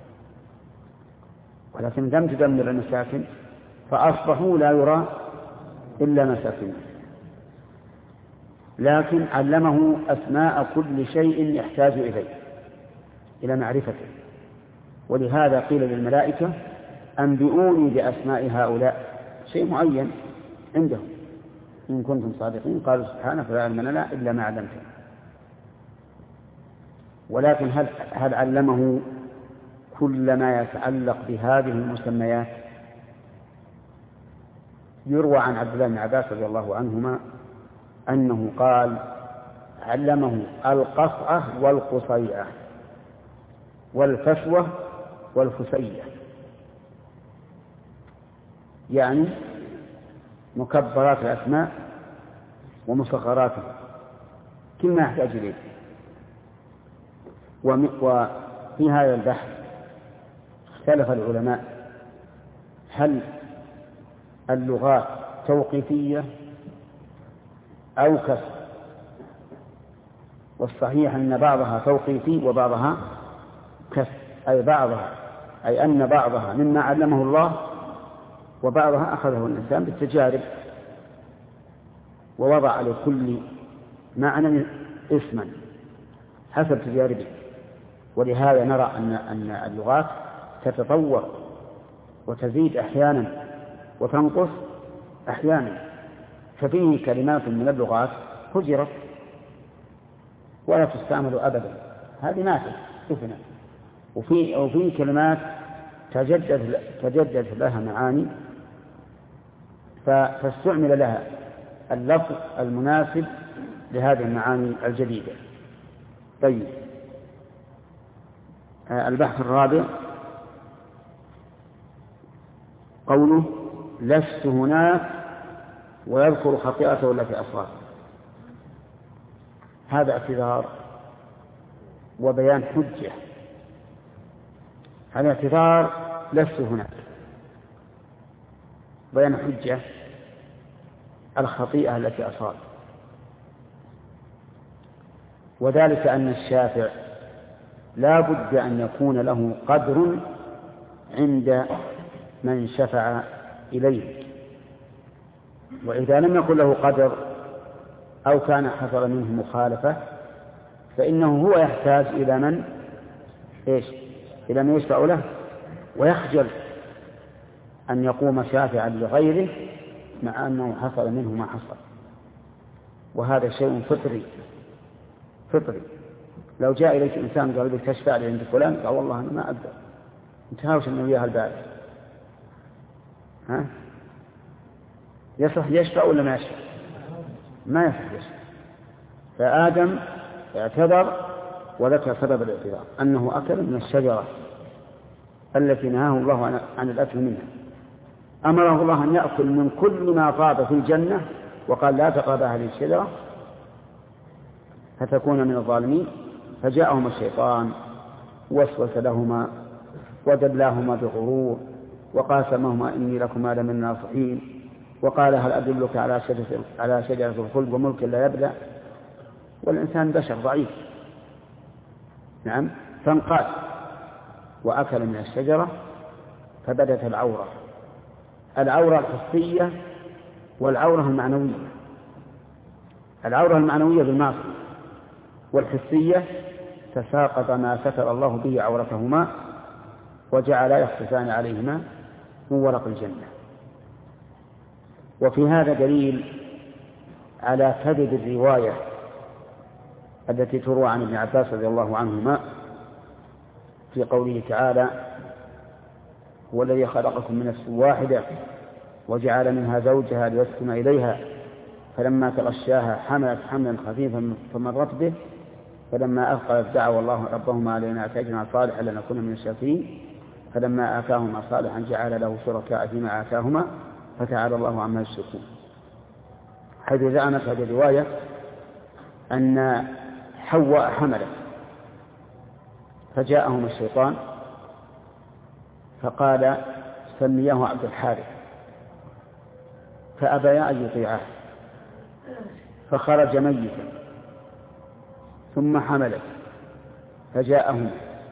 ولكن لم تدمر المساكن فأصبحوا لا يرى إلا مساكنهم، لكن علمه أسماء كل شيء يحتاج إليه إلى معرفته. ولهذا قيل للملائكة أنبئوني بأسماء هؤلاء، شيء معين عندهم، إن كنتم صادقين قالوا سبحانك لا علم لنا إلا ما علمتنا. ولكن هل علمه كل ما يتعلق بهذه المسميات؟ يروى عن عبد الله بن عباس رضي الله عنهما أنه قال علمه القصعة والقصيعة والفسوة والفسية، يعني مكبرات الأسماء ومصغراتها، كل ما يحتاج إليه. وفي هذا البحث اختلف العلماء هل اللغات توقيفية أو كسر، والصحيح أن بعضها توقيفي وبعضها كسر، أي أن بعضها مما علمه الله وبعضها أخذه الإنسان بالتجارب ووضع لكل معنى اسما حسب تجاربه. ولهذا نرى أن اللغات تتطور وتزيد أحيانا وتنقص أحيانا، ففيه كلمات من اللغات هجرت ولا تستعمل أبدا، هذه ماتت سفنت، وفي كلمات تجدد لها معاني فاستعمل لها اللفظ المناسب لهذه المعاني الجديدة. طيب، البحث الرابع قوله لست هناك ويذكر خطيئته التي أصاب. هذا اعتذار وبيان حجة. هذا اعتذار لست هناك، بيان حجة الخطيئة التي أصاب، وذلك أن الشافع لا بد أن يكون له قدر عند من شفع إليه، وإذا لم يكن له قدر أو كان حصل منه مخالفة فإنه هو يحتاج إلى من إلى من يشفع له، ويخجل أن يقوم شافعا لغيره مع أنه حصل منه ما حصل. وهذا شيء فطري. لو جاء إليك إنسان قال لك تشفع لي عند فلان، قال والله أنا ما أقدر، أنت هاوش أنه وياها البارح، يصح يشفع ولا ما يشفع؟ ما يصح يشفع. فآدم اعتذر وذكر سبب الاعتذار أنه أكل من الشجرة التي نهاه الله عن الأكل منها. أمره الله أن يأكل من كل ما طاب في الجنة وقال لا تقربا هذه الشجرة فتكون من الظالمين، فجاءهما الشيطان وسوس لهما ودلاهما بغرور وقاسمهما إني لكما لمن الناصحين، وقال هل أدلك على شجرة الخلد وملك لا يبلى. والإنسان بشر ضعيف، نعم، فانقاد وأكل من الشجرة فبدت العورة الحسية والعورة المعنوية. العورة المعنوية بالمعصية، والحسية تساقط ما ستر الله به عورتهما وجعل يخصفان عليهما من ورق الجنة. وفي هذا دليل على كذب الرواية التي تروى عن ابن عباس رضي الله عنهما في قوله تعالى: هو الذي خلقكم من نفس واحدة وجعل منها زوجها ليسكن إليها فلما تغشاها حملت حملا خفيفا فمرت به فلما أثقلت دعوا الله ربهما علينا أتاجنا صالحا لنكون من الشاكرين فلما آتاهما صالحا جعل له شركاء فيما آتاهما فتعالى الله عما يشركون. حيث زعمت هذه الرواية أن حواء حملت فجاءهم الشيطان فقال: سمياه عبد الحارث، فأبيا أن يطيعاه فخرج ميتا ثم حملت فجاءهم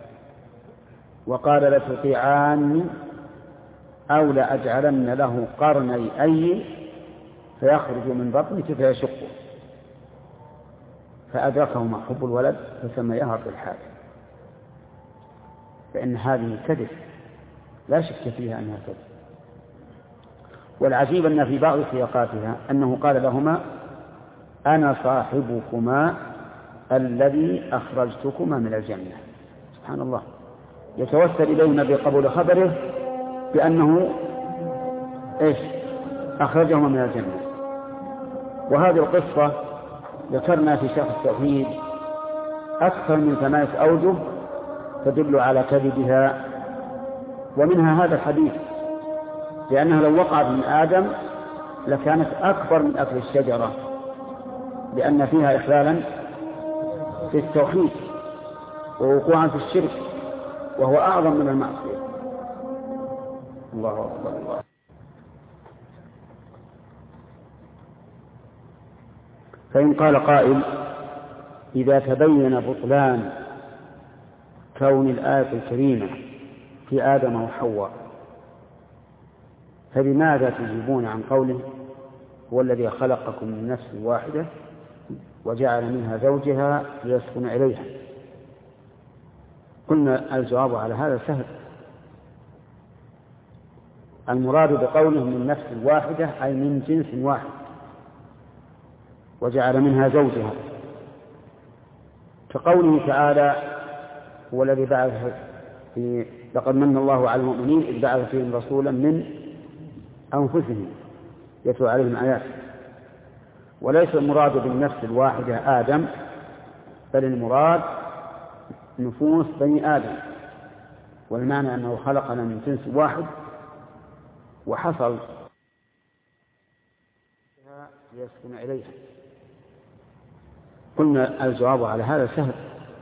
وقال: لتطيعاني أو لأجعلن له قرني أي فيخرج من بطنك فيشقه، فأدركهما حب الولد فسمياه عبد الحارث. فإن هذه كذب لا شك فيها أنها كذب. والعجيب أن في بعض سياقاتها أنه قال لهما: أنا صاحبكما الذي أخرجتكما من الجنة. سبحان الله، يتوسل إليهما بقبول خبره بأنه أخرجهما من الجنة. وهذه القصة ذكرنا في شرح التوحيد أكثر من 8 أوجه تدل على كذبها، ومنها هذا الحديث، لأنها لو وقعت من آدم لكانت أكبر من أكل الشجرة، لأن فيها إخلالا في التوحيد ووقوعا في الشرك، وهو أعظم من المعصية. الله أكبر. الله. فإن قال قائل: إذا تبين بطلان كون الآية الكريمة في آدم وحواء فلماذا تجيبون عن قوله: هو الذي خلقكم من نفس واحدة وجعل منها زوجها ليسكن إليها؟ قلنا الجواب على هذا سهل. المراد بقوله من نفس واحدة أي من جنس واحد، وجعل منها زوجها، كقوله تعالى: هو الذي بعث لقد من الله على المؤمنين إذ بعث فيهم رسولا من أنفسهم يتلو عليهم آياته. وليس المراد بالنفس الواحدة آدم، بل المراد نفوس بني آدم، والمعنى أنه خلقنا من جنس واحد وحصل ليسكن إليها. قلنا الجواب على هذا سهل.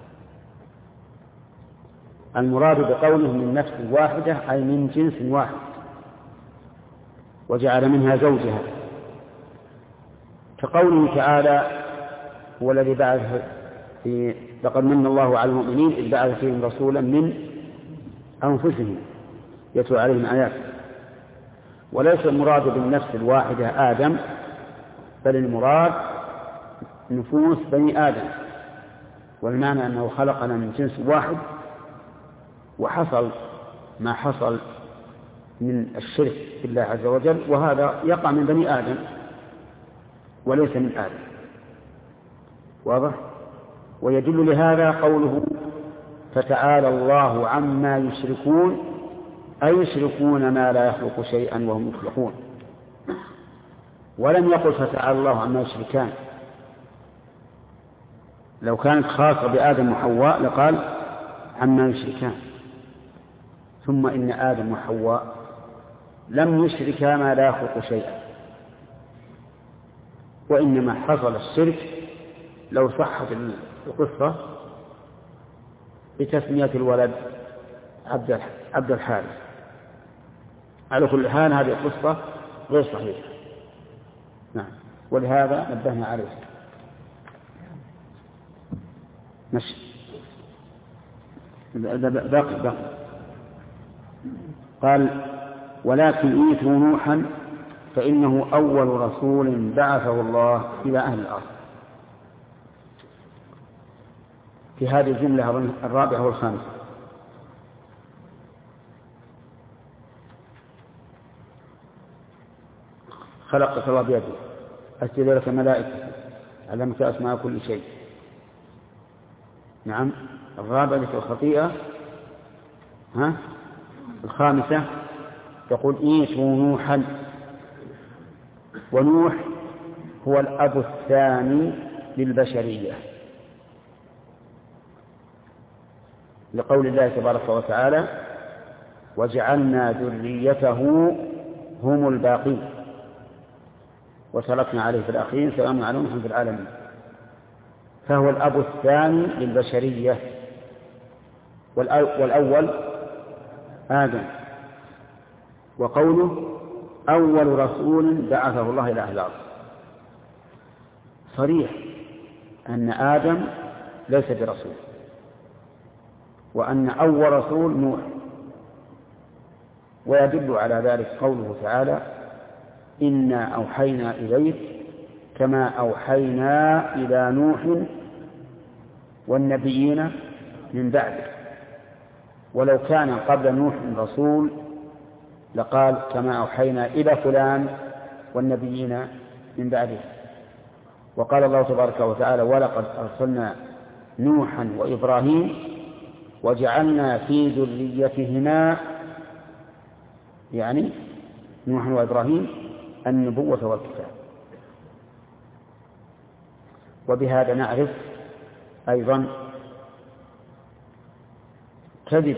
المراد بقوله من نفس واحدة أي من جنس واحد، وجعل منها زوجها، كقوله تعالى: هو الذي بعث لقد من الله على المؤمنين إذ بعث فيهم رسولا من أنفسهم يتلو عليهم آياته. وليس المراد بالنفس الواحدة آدم، بل المراد نفوس بني آدم، والمعنى أنه خلقنا من جنس واحد وحصل ما حصل من الشرك بالله عز وجل، وهذا يقع من بني آدم وليس من آدم. واضح؟ ويدل لهذا قوله: فتعالى الله عما يشركون، أي يشركون ما لا يخلق شيئا وهم يخلقون. ولم يقل فتعالى الله عما يشركان. لو كانت خاصة بآدم وحواء لقال عما يشركان. ثم إن آدم وحواء لم يشركا ما لا يخلق شيئا، وإنما حصل الشرك لو صحت القصة بتسمية الولد عبد الحارث. على كل حال هذه القصة غير صحيحة. نعم، ولهذا نبهنا عليه. ماشي، باقي. قال: ولكن ايتوا نوحا فإنه أول رسول بعثه الله إلى أهل الأرض. في هذه الجملة الرابعة والخامسة. خلقك الله بيده، أسجد لك ملائكة، علمك أسماء كل شيء. نعم الرابعة ذكر الخطيئة. الخامسة يقول ايتوا نوحا. ونوح هو الأب الثاني للبشرية، لقول الله تبارك وتعالى وجعلنا ذريته هم الباقين وتركنا عليه في الآخرين سلام على نوح في العالمين. فهو الأب الثاني للبشرية. والأول آدم. وقوله أول رسول بعثه الله إلى أهل الأرض صريح أن آدم ليس برسول، وأن أول رسول نوح. ويدل على ذلك قوله تعالى إنا أوحينا إليك كما أوحينا إلى نوح والنبيين من بعده. ولو كان قبل نوح رسول لقال كما أوحينا إلى فلان والنبيين من بعده. وقال الله تبارك وتعالى ولقد أرسلنا نوحا وإبراهيم وجعلنا في ذريتهما، يعني نوح وإبراهيم، النبوة والكتاب. وبهذا نعرف أيضا كذب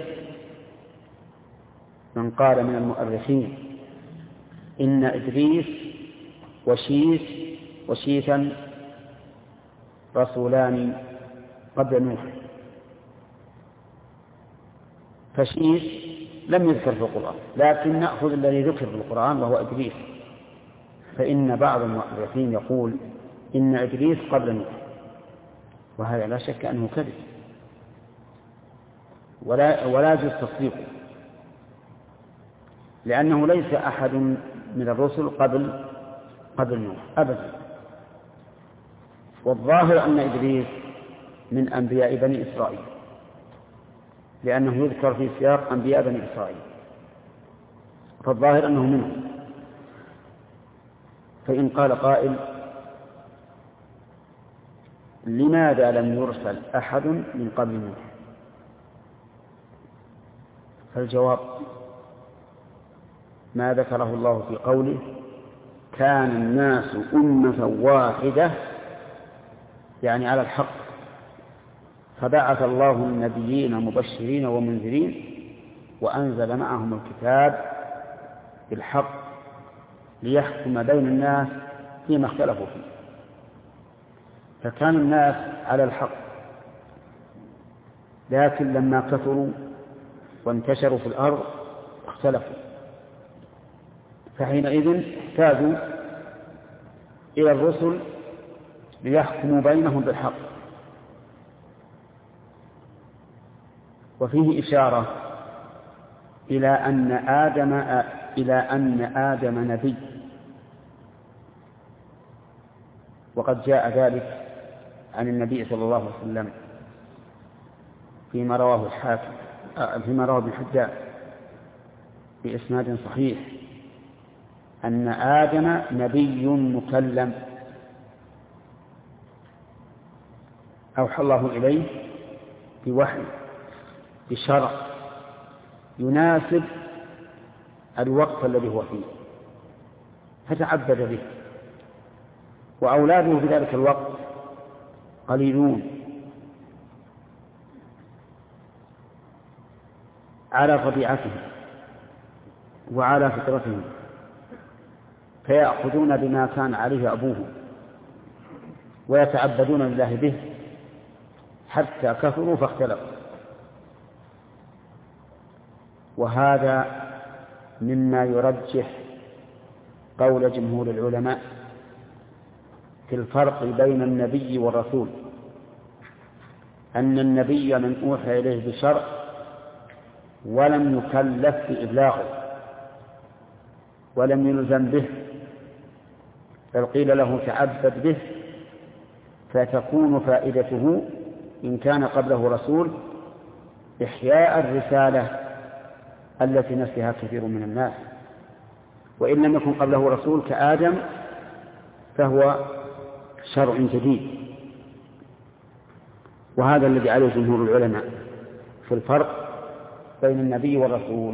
من قال من المؤرخين إن إدريس وشيثا رسولان قبل نوح. فشيث لم يذكر في القرآن، لكن نأخذ الذي ذكر في القرآن وهو إدريس، فإن بعض المؤرخين يقول إن إدريس قبل نوح، وهذا لا شك أنه كذب ولا يجوز تصديقه، لأنه ليس أحد من الرسل قبل نوح أبدا. والظاهر أن إدريس من أنبياء بني إسرائيل، لأنه يذكر في سياق أنبياء بني إسرائيل، فالظاهر أنه منهم. فإن قال قائل لماذا لم يرسل أحد من قبل نوح؟ فالجواب ما ذكره الله في قوله كان الناس أمة واحدة، يعني على الحق، فبعث الله النبيين مبشرين ومنذرين وأنزل معهم الكتاب بالحق ليحكم بين الناس فيما اختلفوا فيه. فكان الناس على الحق، لكن لما كثروا وانتشروا في الأرض اختلفوا، فحينئذ احتاجوا إلى الرسل ليحكموا بينهم بالحق. وفيه إشارة إلى أن آدم نبي، وقد جاء ذلك عن النبي صلى الله عليه وسلم فيما رواه الحاكم فيما رواه ابن حبان بإسناد صحيح أن آدم نبي مكلم أوحى الله إليه بوحي بشرع يناسب الوقت الذي هو فيه، فتعبد به. وأولاده في ذلك الوقت قليلون على طبيعتهم وعلى فطرتهم، فيأخذون بما كان عليه أبوهم ويتعبدون لله به حتى كثروا فاختلفوا. وهذا مما يرجح قول جمهور العلماء في الفرق بين النبي والرسول، أن النبي من أوحى إليه بشرع ولم يكلف بإبلاغه ولم يلزم به، بل قيل له تعبد به، فتكون فائدته إن كان قبله رسول إحياء الرسالة التي نسيها كثير من الناس، وإن لم يكن قبله رسول كآدم فهو شرع جديد. وهذا الذي عليه جمهور العلماء في الفرق بين النبي والرسول.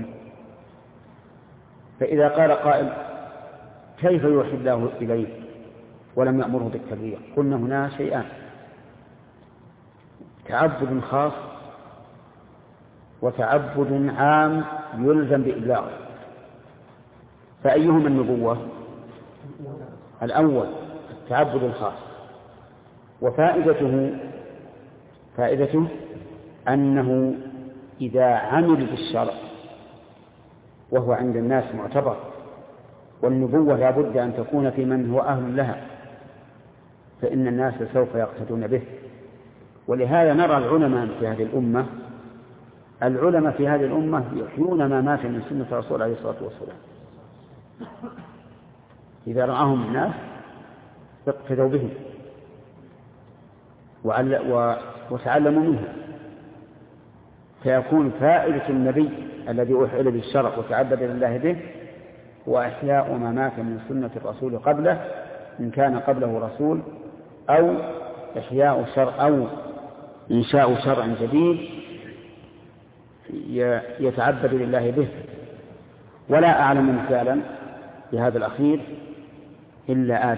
فإذا قال قائل كيف يوحي الله إليه ولم يأمره بالتبليغ؟ قلنا هنا شيئان: تعبد خاص وتعبد عام يلزم بإبلاغه. فأيهما النبوة؟ الأول التعبد الخاص، فائدته أنه إذا عمل بالشرع وهو عند الناس معتبر، والنبوة لا بد أن تكون في من هو أهل لها، فإن الناس سوف يقتدون به. ولهذا نرى العلماء في هذه الأمة يحيون ما مات من سنة الرسول عليه الصلاة والسلام. إذا رآهم الناس اقتدوا بهم وتعلموا منه، فيكون فائدة النبي الذي أوحي إليه بالشرع وتعبد لله به وإحياء ما مات من سنة الرسول قبله إن كان قبله رسول، أو إحياء شرع أو إنشاء شرع جديد يتعبد لله به. ولا أعلم مثالا بهذا الأخير إلا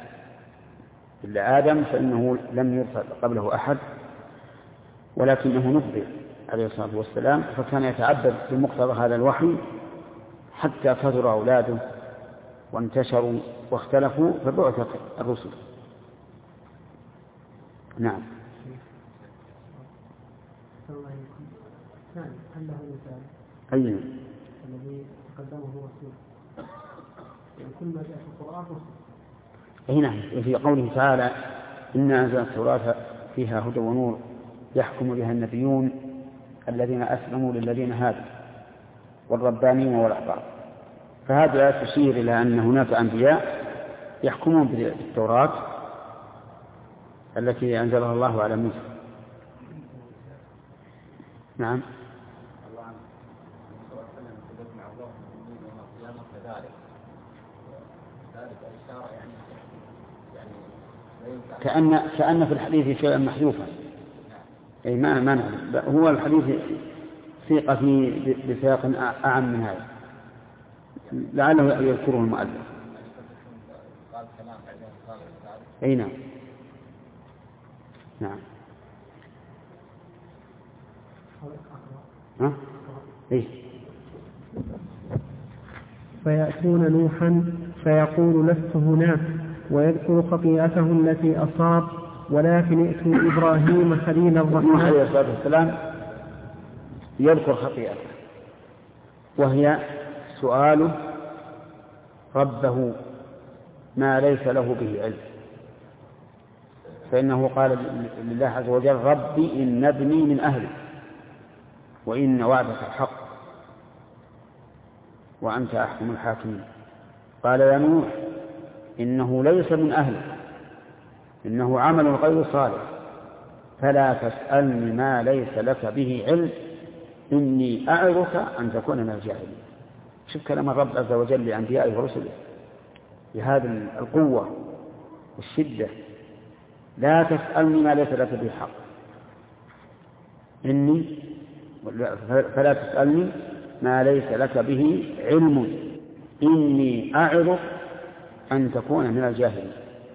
آدم، فإنه لم يرسل قبله أحد، ولكنه نبئ عليه الصلاة والسلام، فكان يتعبد بمقتضى هذا الوحي حتى كثر أولاده وانتشروا واختلفوا فبعثت الرسل. نعم. هل له مثال؟ أي الذي تقدمه رسول كل ما جاء في القرآن رسل. نعم. في قوله تعالى: إنا أنزلنا التوراة فيها هدى ونور يحكم بها النبيون الذين أسلموا للذين هادوا والربانيين والأحبار. فهذا تشير إلى أن هناك أنبياء يحكمون بالتوراة التي أنزلها الله على موسى. نعم. كأن في الحديث شيئا محذوفا، أي ما نعلم. هو الحديث سيق فيه بسياق أعم من هذا، لعله يذكره المؤلف. أي نعم. نعم. ها؟ إيه؟ فيأتون نوحا فيقول لست هناك ويذكر خطيئته التي أصاب، ولكن ائتوا إبراهيم خليل الرحمن. نوح عليه الصلاة والسلام يذكر خطيئته، وهي سؤاله ربه ما ليس له به علم، فإنه قال لله عز وجل: ربي إن ابني من أهلي وإن وعدك الحق وأنت أحكم الحاكمين. قال: يا نوح إنه ليس من أهلك، إنه عمل غير صالح، فلا تسألني ما ليس لك به علم، إني أعظك أن تكون من الجاهلين. شوف كلام الرب عز وجل لأنبيائه ورسله بهذه القوة والشدة: لا تسألني ما ليس لك به حق، فلا تسألني ما ليس لك به علم، إني أعظك أن تكون من الجاهلين.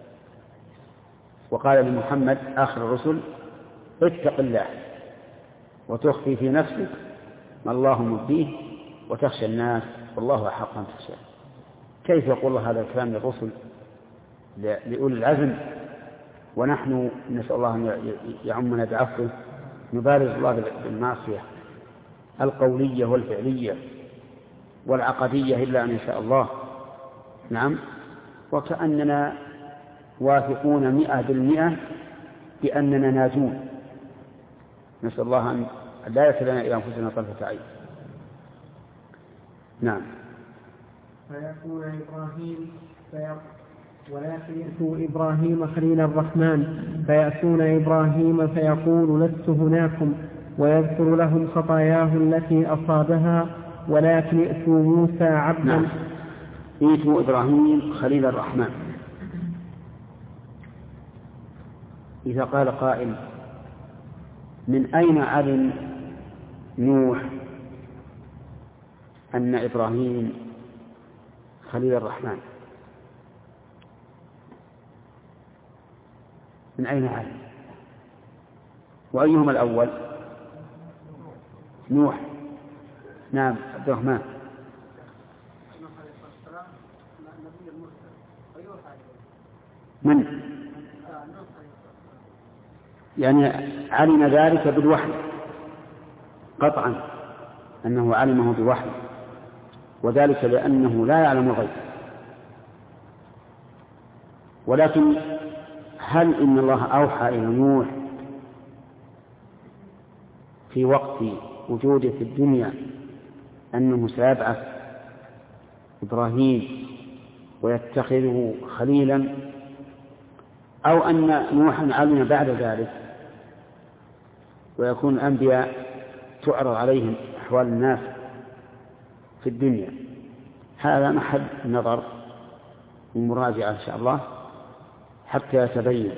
وقال لمحمد آخر الرسل: اتق الله وتخفي في نفسك ما الله مبديه وتخشى الناس والله أحق أن تخشاه. كيف يقول الله هذا الكلام للرسل لأولي العزم، ونحن نسأل الله أن يعمنا بعفوه نبارز الله بالمعصية القولية والفعلية والعقدية إلا أن يشاء الله. نعم. وكأننا واثقون 100% بأننا ناجون، نسأل الله أن لا يكلنا إلى أنفسنا طرفة عين. نعم. فيكون إبراهيم ولكن يأتوا إبراهيم خليل الرحمن فيأتون إبراهيم فيقول لست هناكم ويذكر لهم خطاياه التي أصابها، ولكن يأتوا موسى عبدا. نعم. يأتوا إبراهيم خليل الرحمن. إذا قال قائل من أين علم نوح أن إبراهيم خليل الرحمن؟ من أين علم؟ وأيهما الأول؟ نوح. نعم عبد الرحمن. من؟ يعني علم ذلك بالوحي قطعا، أنه علمه بالوحي، وذلك لأنه لا يعلم الغيب. ولكن هل إن الله أوحى إلى نوح في وقت وجوده في الدنيا أنه سيبعث إبراهيم ويتخذه خليلا، أو أن نوحا علم بعد ذلك ويكون الأنبياء تعرض عليهم أحوال الناس في الدنيا؟ هذا محل نظر ومراجعة إن شاء الله حتى يتبين.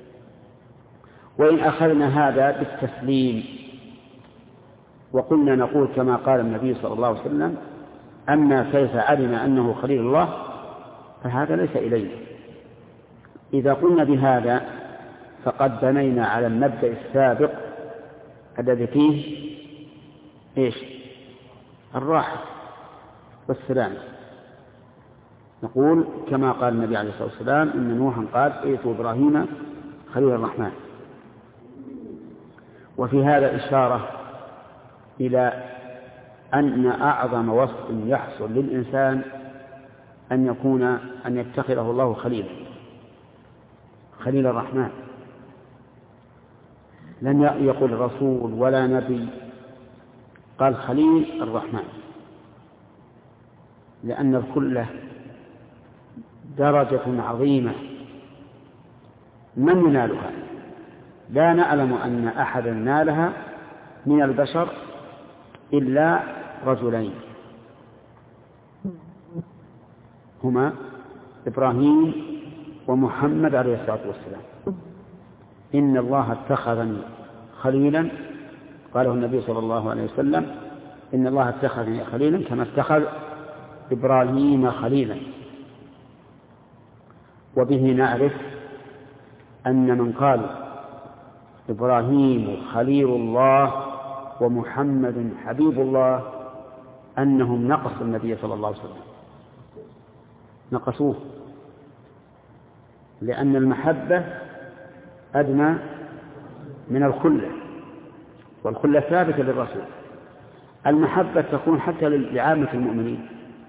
وإن أخذنا هذا بالتسليم وقلنا نقول كما قال النبي صلى الله عليه وسلم: أما كيف علم أنه خليل الله، فهذا ليس إليه. إذا قلنا بهذا فقد بنينا على المبدأ السابق الذي فيه إيش؟ الراحة والسلام. نقول كما قال النبي عليه الصلاة والسلام: إن نوحا قال: ائتوا إبراهيم خليل الرحمن. وفي هذا إشارة إلى أن أعظم وصف يحصل للإنسان أن يتخذه الله خليلا، خليل الرحمن. لم يقل رسول ولا نبي، قال خليل الرحمن، لأن الخلة درجة عظيمة من ينالها؟ لا نعلم أن أحدا نالها من البشر إلا رجلين، هما إبراهيم ومحمد عليه الصلاة والسلام. إن الله اتخذني خليلا، قاله النبي صلى الله عليه وسلم: إن الله اتخذني خليلا كما اتخذ إبراهيم خليلا. وبه نعرف أن من قال إبراهيم خليل الله ومحمد حبيب الله أنهم نقصوا النبي صلى الله عليه وسلم، نقصوه، لأن المحبة أدنى من الخلة، والخلة ثابتة للرسول. المحبة تكون حتى لعامة المؤمنين،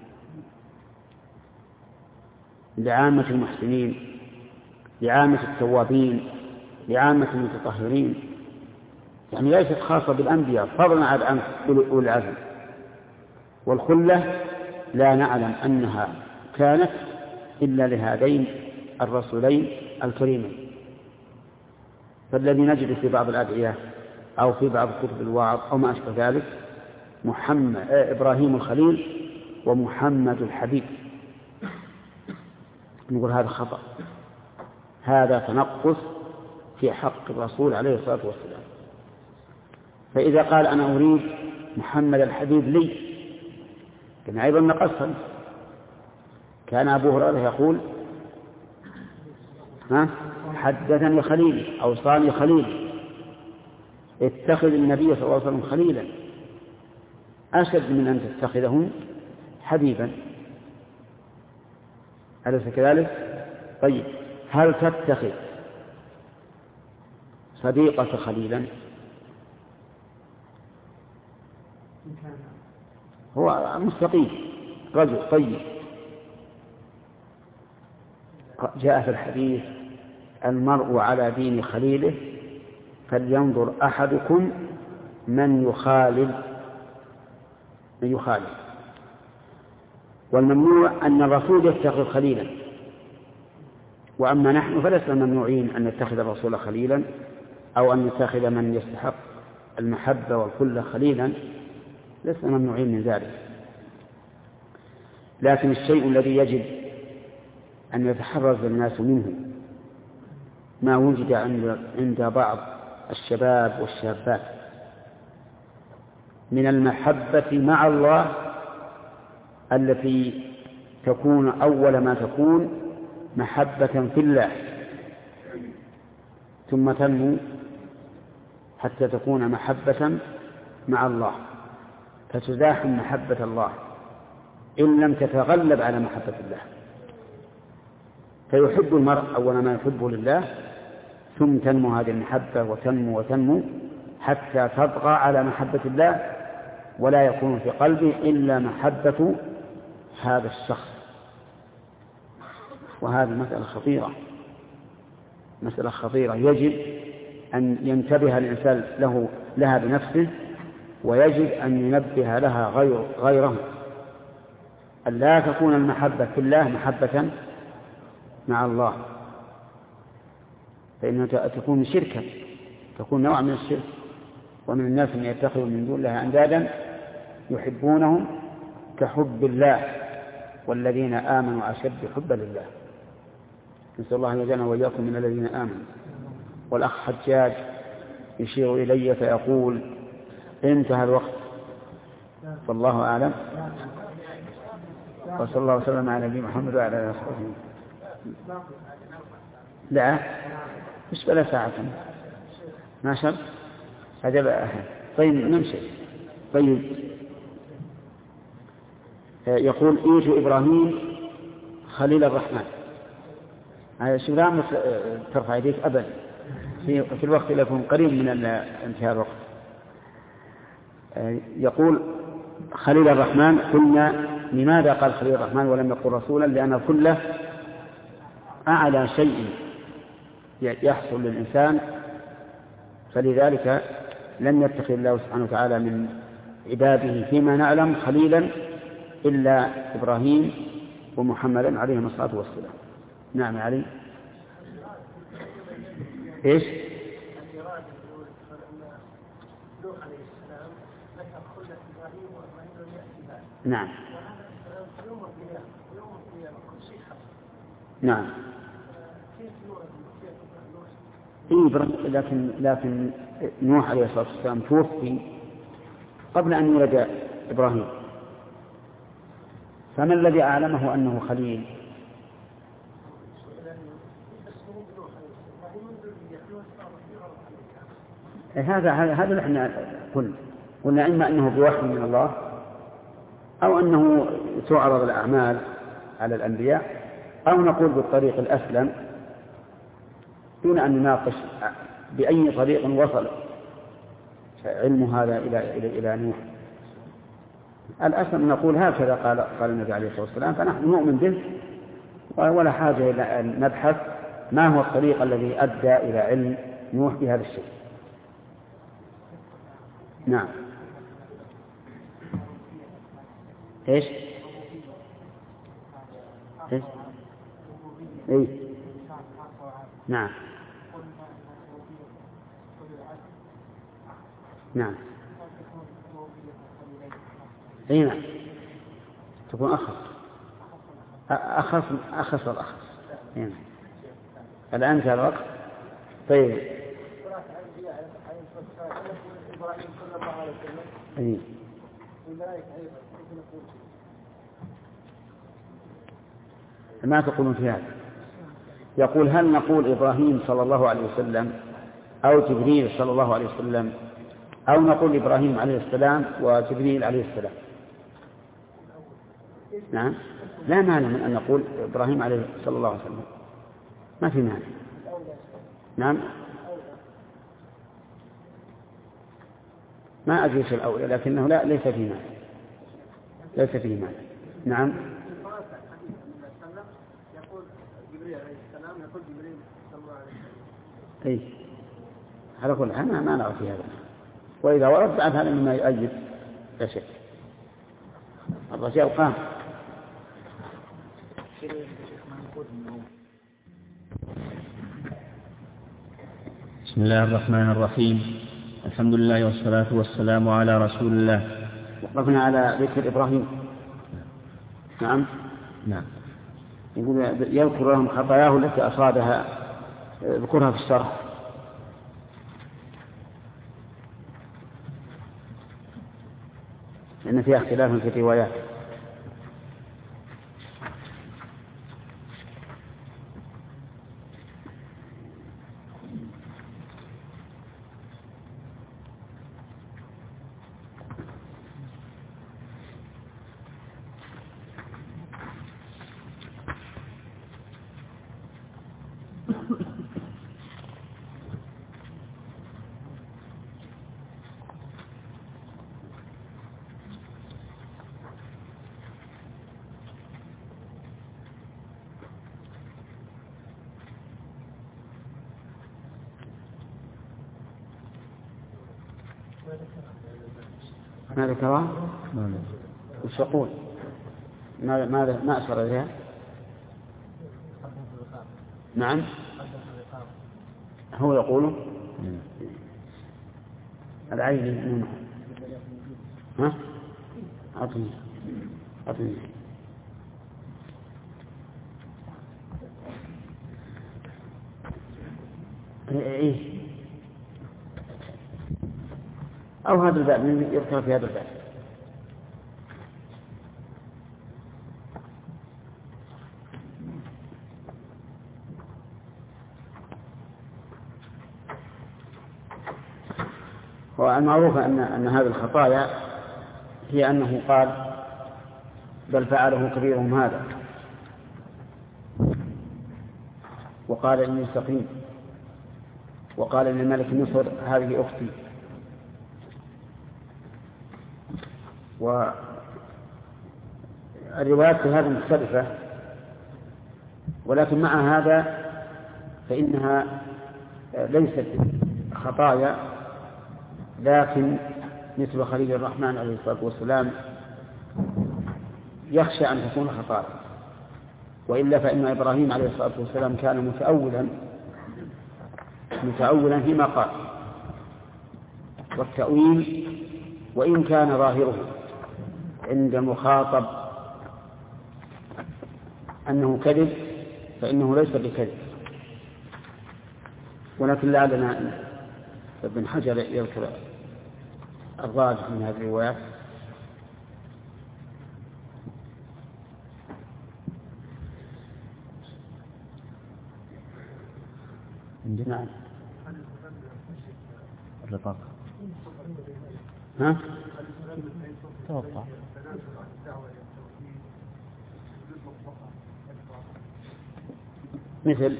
لعامة المحسنين، لعامة التوابين، لعامة المتطهرين، يعني ليست خاصة بالأنبياء فضلا عن أولي العزم. والخلة لا نعلم أنها كانت إلا لهذين الرسولين الكريمين. فالذي نجد في بعض الأدعية أو في بعض كتب الوعظ أو ما أشبه ذلك إبراهيم الخليل ومحمد الحبيب، نقول هذا خطأ، هذا تنقص في حق الرسول عليه الصلاة والسلام. فإذا قال أنا أريد محمد الحبيب لي، كان أيضا نقصا. كان أبو هريرة يقول: حدثني خليل، أوصاني خليل، اتخذ النبي صلى الله عليه وسلم خليلا، أشد من أن تتخذه حبيبا. أليس كذلك؟ طيب، هل تتخذ صديقة خليلا؟ هو مستقيم، رجل طيب. جاء في الحديث: المرء على دين خليله فلينظر أحدكم من يخالل. والممنوع أن الرسول يتخذ خليلا، وأما نحن فلسنا ممنوعين أن نتخذ الرسول خليلا أو أن نتخذ من يستحق المحبة والخلة خليلا، لسنا ممنوعين من ذلك. لكن الشيء الذي يجب أن يتحرز الناس منه ما وجد عند بعض الشباب والشابات من المحبة مع الله التي تكون أول ما تكون محبة في الله، ثم تنمو حتى تكون محبة مع الله، فتزاحم محبة الله إن لم تتغلب على محبة الله. فيحب المرء أول ما يحبه لله، ثم تنمو هذه المحبة وتنمو وتنمو حتى تطغى على محبة الله، ولا يكون في قلبه إلا محبة هذا الشخص. وهذه مسألة خطيرة يجب أن ينتبه الإنسان لها بنفسه، ويجب أن ينبه لها غيره، أن لا تكون المحبة في الله محبة مع الله، فإنها تكون شركا، تكون نوع من الشرك. ومن الناس من يتخذ من دون الله أندادا يحبونهم كحب الله والذين آمنوا أشد حبا لله. نسأل الله أن يجعلنا وإياكم من الذين آمنوا. والأخ حجاج يشير إلي فيقول انتهى الوقت، فالله أعلم، وصلى الله وسلم على نبينا محمد وعلى آله وصحبه. لا مش بلا ساعة ما شاء عجب أحد. طيب نمشي. طيب يقول إيش إبراهيم خليل الرحمن. شو لا ترفع يديك أبدا في الوقت اللي يكون قريب من انتهاء الوقت. يقول خليل الرحمن، قلنا لماذا قال خليل الرحمن ولم يقل رسولا؟ لأن كله أعلى شيء يحصل للإنسان، فلذلك لم يتخذ الله سبحانه وتعالى من عباده فيما نعلم خليلا إلا إبراهيم ومحمدا عليهم الصلاة والسلام. نعم علي. إيش؟ نعم نعم. لكن نوح عليه الصلاة والسلام توفي قبل أن يولد إبراهيم، فما الذي أعلمه أنه خليل؟ هذا نحن قلنا إما أنه بوحي من الله أو أنه تعرض الأعمال على الأنبياء، أو نقول بالطريق الأسلم دون أن نناقش بأي طريق وصل علم هذا إلى نوح. الأسلم نقول هكذا قال النبي عليه الصلاة والسلام، فنحن نؤمن به ولا حاجة إلى أن نبحث ما هو الطريق الذي أدى إلى علم نوح بهذا الشيء. نعم. إيش؟ إيش؟ إيه؟ نعم نعم. أي نعم، تكون أخص الأخص. نعم. الآن جاء الوقت. طيب أي. ما تقولون في هذا؟ يقول هل نقول إبراهيم صلى الله عليه وسلم أو جبريل صلى الله عليه وسلم، أو نقول إبراهيم عليه السلام وجبريل عليه السلام؟ نعم، لا مانع من أن نقول إبراهيم عليه صلى الله عليه وسلم، ما في مانع. نعم، ما أجلس الأولى، لكنه ليس فيه مانع. نعم. أي على كل حال ما نرى في هذا، وإذا ورد بعد هذا مما يؤيد لا شك. الرجال قام. بسم الله الرحمن الرحيم، الحمد لله والصلاة والسلام على رسول الله. وقفنا على ذكر إبراهيم. نعم نعم. يقول يذكر لهم خطاياه التي أصابها، ذكرها في الشرح. لأن فيها اختلاف في الروايات. ما ذكرها؟ وش يقول؟ ما أشار إليها؟ نعم هو يقول العين. ها؟ أعطني إيه أو هذا الباب يذكر في هذا الباب. والمعروف أن هذه الخطايا هي أنه قال بل فعله كبيرهم هذا، وقال إني سقيم، وقال إن الملك مصر هذه أختي. والروايات في هذا مختلفة، ولكن مع هذا فإنها ليست خطايا، لكن مثل خليل الرحمن عليه الصلاة والسلام يخشى أن تكون خطايا، وإلا فإن إبراهيم عليه الصلاة والسلام كان متأولا فيما قال، والتأويل وإن كان ظاهره عند المخاطب أنه كذب فإنه ليس بكذب. ولكن لعلنا ابن حجر يذكر الراجح من هذه الروايات. نعم الرقاق ها؟ توقع مثل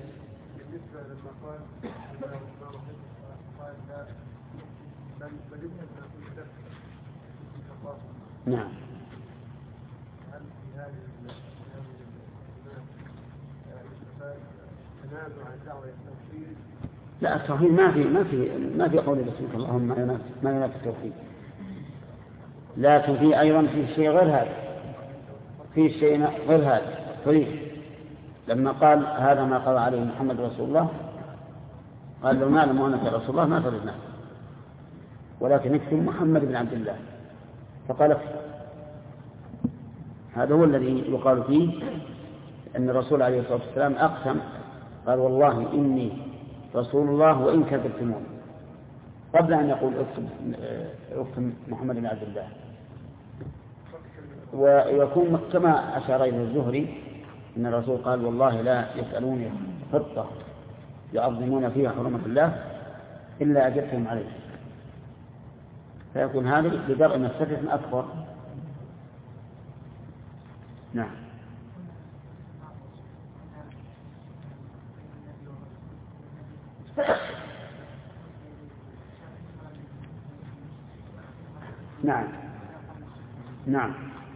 نعم لا التوحيد ما في قول بسمك اللهم ما ينافي التوحيد، لكن في أيضا في شيء غير هذا، في شيء غير هذا فريق. لما قال هذا ما قال عليه محمد رسول الله، قال لو نعلم أنك رسول الله ما فرضنا، ولكن نكتب محمد بن عبد الله، فقال هذا هو الذي يقال فيه أن الرسول عليه الصلاة والسلام أقسم قال والله إني رسول الله وإن كذبتموني، قبل أن يقول اكتب محمد بن عبد الله. ويكون كما أشار إليه الزهري أن الرسول قال والله لا يسألوني خطة يعظمون فيها حرمة الله إلا أجبتهم عليه، فيكون هذا لدرء مفسدة أكبر. نعم نعم نعم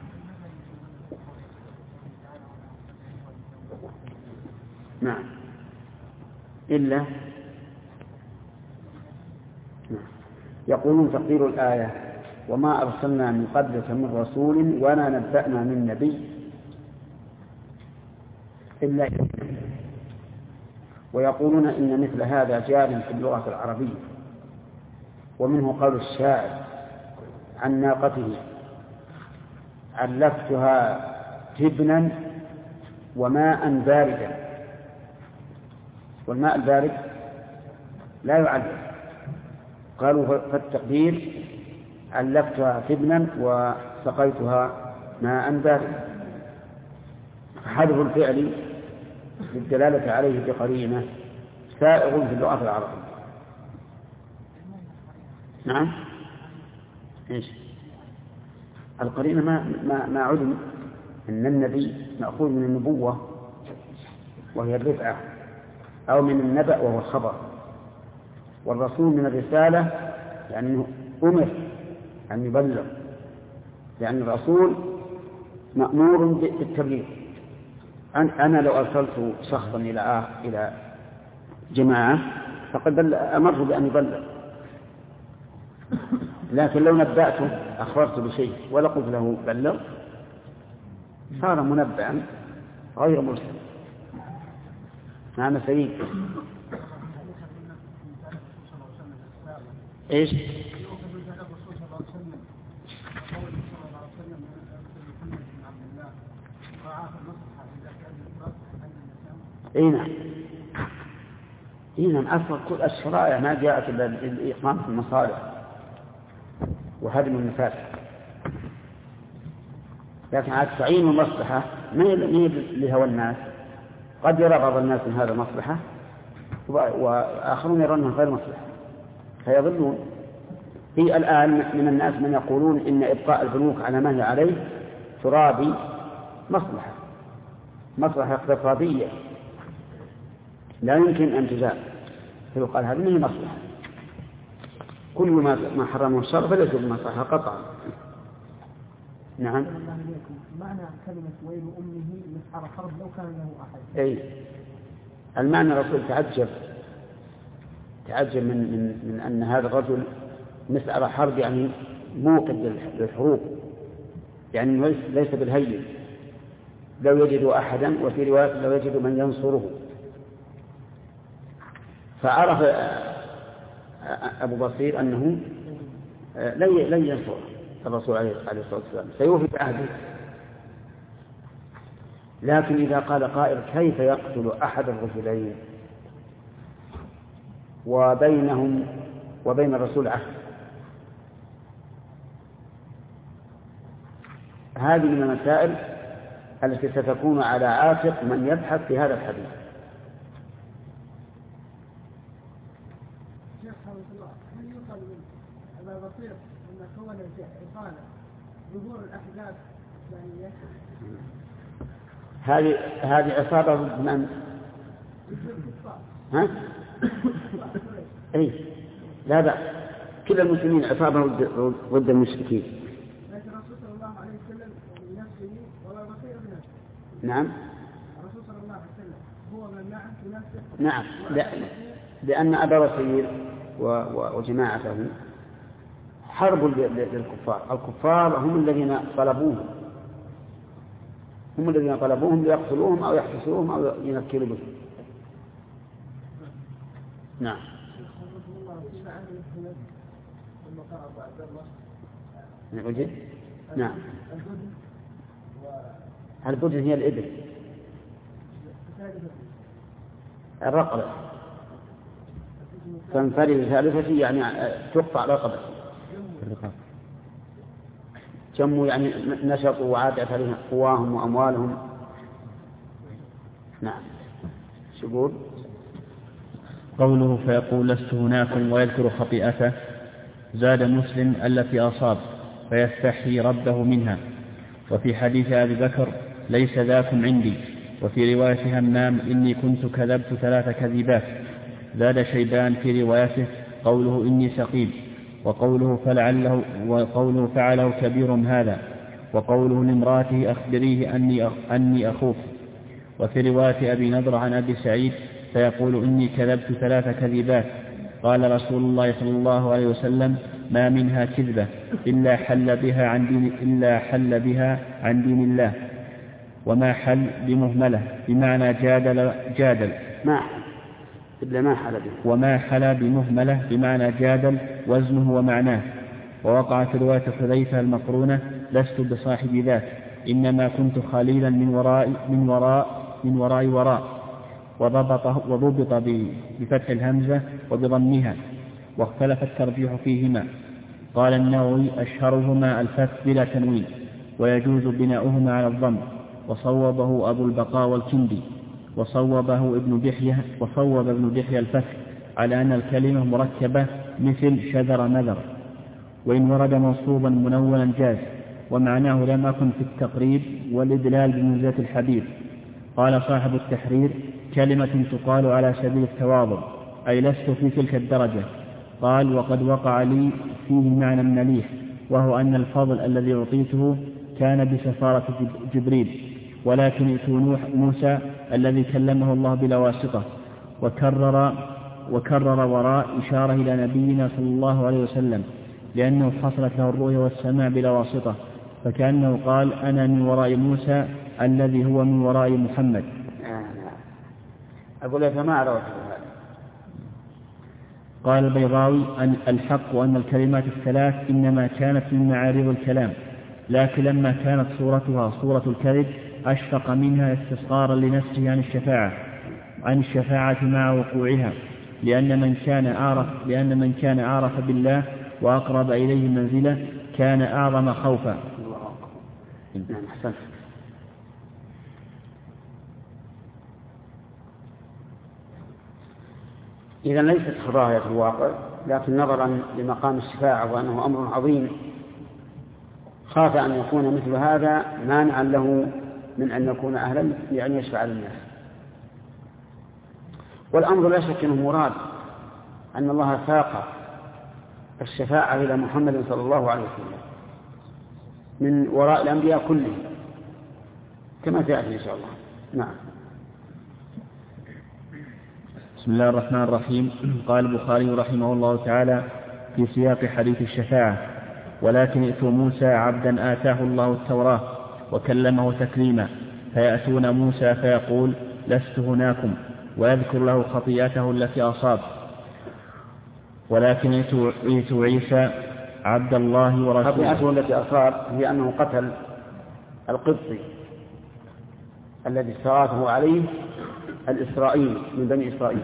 نعم إلا نعم. يقولون تقدير الآية وما أرسلنا من قبلك من رسول ولا نبأنا من نبي إلا ويقولون إن مثل هذا جار في اللغة العربية، ومنه قول الشاعر عن ناقته علفتها جبنا وماء باردا، والماء البارد لا يعلف. قالوا فالتقدير علفتها تبنا وسقيتها ماء باردا. حذف الفعل للدلالة عليه بقرينة سائغ في اللغة العربية. نعم. إيش القرينة؟ ما علم أن النبي مأخوذ من النبوة وهي الرفعة، أو من النبأ وهو الخبر، والرسول من الرسالة يعني أمر أن يبلغ، يعني الرسول مأمور بالتبليغ. أنا لو أرسلت شخصا إلى جماعة فقد أمره بأن يبلغ، لكن لو نبأته أخبرت بشيء ولا قلت له بلغ صار منبئا غير مرسل. نعم سيد. إيش؟ نعم أصل كل الشرائع ما جاءت إلا لإقامة المصالح وهدم المفاسد، لكن على تعيين المصلحة ما هي لهوى الناس. قد يرى بعض الناس من هذا مصلحة وآخرون يرونها غير مصلحة فيضلون. في الآن من الناس من يقولون إن إبقاء البنوك على ما هي عليه ترابي مصلحة اقتصادية لا يمكن أن تزال، فيقال هذه هي مصلحة. كل ما حرمه الشرع فليس بمصلحة قطعا. نعم. معنى كلمة ويل أمه مسحر حرب لو كان له أحد. أي المعنى الرسول تعجب من أن هذا الرجل مسحر حرب، يعني موقد للحروب، يعني ليس بالهين. لو يجد أحدا، وفي رواية لو يجد من ينصره. فعرف أبو بصير أنه لن ينصر الرسول عليه الصلاة والسلام، سيوفي بعهده. لكن إذا قال قائل كيف يقتل أحد الرجلين وبينهم وبين الرسول عهد؟ هذه من المسائل التي ستكون على عاتق من يبحث في هذا الحديث. هل يقال من أبا بصير أن كون إقالة ظهور الأحداث هذه عصابة ضد من؟ ها؟ أي لا بأس، كل المسلمين عصابة ضد المشركين. لكن الرسول صلى الله عليه وسلم بنفسه ولا بصير بنفسه. نعم. الرسول صلى الله عليه وسلم هو من معه بنفسه. نعم، لأن أبا بصير وجماعته حرب للكفار. الكفار هم الذين طلبوهم ليقتلوهم أو يحبسوهم أو ينكلوا بهم. نعم. نعم. البدن هي الإبل، الرقبة تنفرد ثالثة يعني تقطع رقبة. جموا يعني نشطوا وعادت عليهم قواهم وأموالهم. نعم. شقول قوله فيقول لست هناك ويذكر خطيئته. زاد مسلم التي أصاب فيستحي ربه منها. وفي حديث أبي بكر ليس ذاكم عندي. وفي رواية همام إني كنت كذبت 3 كذبات. زاد شيبان في روايته قوله إني سقيم، وقوله فعله كبير هذا، وقوله لامرأته أخبريه أني أخوك. وفي رواية أبي نضر عن أبي سعيد فيقول إني كذبت 3 كذبات. قال رسول الله صلى الله عليه وسلم ما منها كذبة إلا حل بها عن دين الله. وما حل بمهملة بمعنى جادل وما حل بمهملة بمعنى جادل وزنه ومعناه. ووقع في رواية حذيفة المقرونة لست بصاحب ذات إنما كنت خليلا من وراء وضبط بفتح الهمزة وبضمها، واختلف الترجيح فيهما. قال النووي أشهرهما الفتح بلا تنوين، ويجوز بناؤهما على الضم، وصوبه أبو البقاء والكندي، وصوب ابن دحية الفتح على أن الكلمة مركبة مثل شذر نذر، وإن ورد منصوبا منونا جاز، ومعناه لم أكن في التقريب والإدلال بمنزلة الحبيب. قال صاحب التحرير كلمة تقال على سبيل التواضع، أي لست في تلك الدرجة. قال وقد وقع لي فيه معنى مليح، وهو أن الفضل الذي أعطيته كان بسفارة جبريل، ولكن ائتوا موسى الذي كلمه الله بلا واسطة. وكرر وراء إشارة إلى نبينا صلى الله عليه وسلم، لأنه حصلت له الرؤيا والسماع بلا واسطة، فكأنه قال أنا من وراء موسى الذي هو من وراء محمد. أقول لك ما أعرف. قال البيضاوي أن الحق وأن الكلمات الثلاث إنما كانت من معارض الكلام، لكن لما كانت صورتها صورة الكذب أشفق منها استصغارا لنفسه عن الشفاعة مع وقوعها، لأن من كان أعرف بالله وأقرب إليه منزلة كان أعظم خوفا. إذا ليست خضايا في الواقع، لكن نظرا لمقام الشفاعة وأنه أمر عظيم خاف أن يكون مثل هذا مانعا له من أن يكون أهلا لأن يشفع للناس. والأمر لا شك أنه مراد، أن الله ساق الشفاعة إلى محمد صلى الله عليه وسلم من وراء الأنبياء كلهم كما سيأتي إن شاء الله. نعم. بسم الله الرحمن الرحيم. قال البخاري رحمه الله تعالى في سياق حديث الشفاعة: ولكن ائتوا موسى عبدا آتاه الله التوراة وكلمه تكليما، فيأتون موسى فيقول لست هناكم، ويذكر له خطيئته التي أصاب. ولكن ائتوا عيسى عبد الله ورسوله. خطيئته التي أصاب هي أنه قتل القبطي الذي استغاثه عليه الإسرائيلي من بني إسرائيل،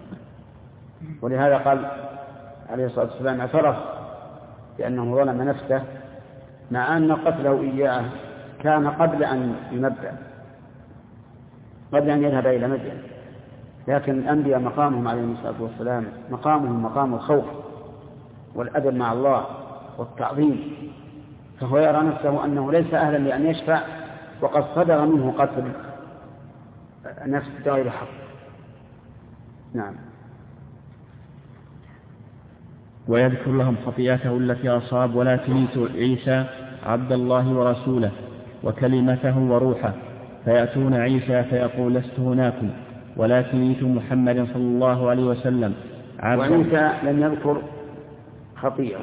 ولهذا قال عليه الصلاة والسلام اعترف بأنه ظلم نفسه، مع أن قتله إياه كان قبل أن ينبأ، قبل أن يذهب إلى مدين. لكن الأنبياء مقامهم عليه الصلاة والسلام مقامهم مقام الخوف والأدب مع الله والتعظيم، فهو يرى نفسه أنه ليس أهلا لأن يشفع، وقد صدر منه قتل نفس بغير حق. نعم. ويذكر لهم خطيئته التي أصاب. ولكن ائتوا عيسى عبد الله ورسوله وكلمته وروحه، فيأتون عيسى فيقول لست هناكم، ولكن ائتوا محمدا صلى الله عليه وسلم وعيسى لم يذكر خطيئة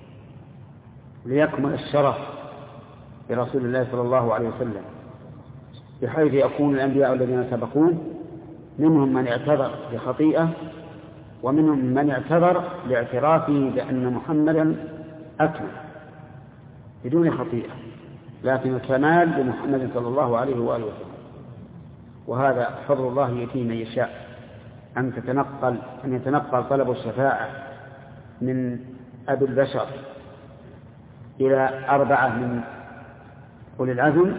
ليكمل الشرف برسول الله صلى الله عليه وسلم، بحيث يكون الأنبياء الذين سبقوه منهم من اعتذر بخطيئة، ومنهم من اعتذر لاعترافه بأن محمدا أكمل بدون خطيئة، لكن الكمال لمحمد صلى الله عليه وآله وسلم. وهذا فضل الله يأتيه من يشاء، أن يتنقل طلب الشفاعة من أبي البشر إلى 4 من أولي العزم،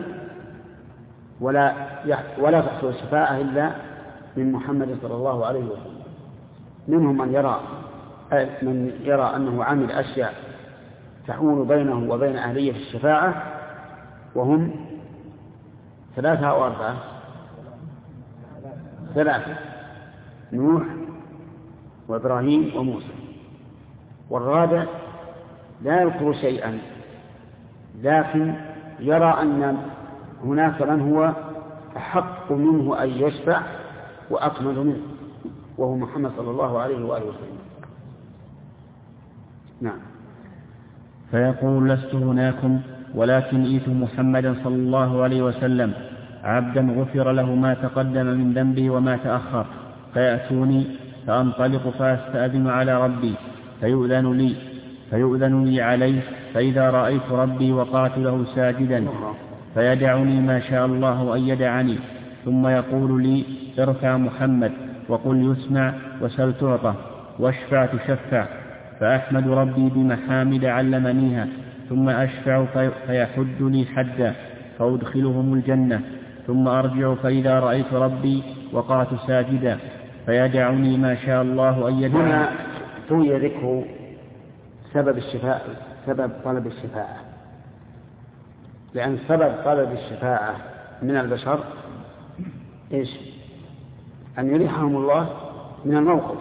ولا تحصل الشفاعة إلا من محمد صلى الله عليه وسلم. منهم من يرى أنه عمل أشياء تحول بينه وبين أهلية الشفاعة، وهم 3 أو 4 3: نوح وإبراهيم وموسى. والرابع لا يذكر شيئا، لكن يرى أن هناك من هو أحق منه أن يشفع وأكمل منه، وهو محمد صلى الله عليه وآله وسلم. نعم. فيقول لست هناكم، ولكن ائتوا محمدا صلى الله عليه وسلم عبدا غفر له ما تقدم من ذنبه وما تأخر، فيأتوني فأنطلق فأستأذن على ربي فيؤذن لي عليه، فإذا رأيت ربي وقعت له ساجدا فيدعني ما شاء الله أن يدعني، ثم يقول لي ارفع محمد وقل يسمع وسل تعطى واشفع تشفع، فأحمد ربي بمحامد علمنيها، ثم أشفع فيحد لي حدا فأدخلهم الجنة، ثم أرجع فإذا رأيت ربي وقعت ساجدا فيدعني ما شاء الله أن يدعني. هنا توي ذكر سبب طلب الشفاعة، لأن سبب طلب الشفاعة من البشر إيش؟ أن يريحهم الله من الموقف،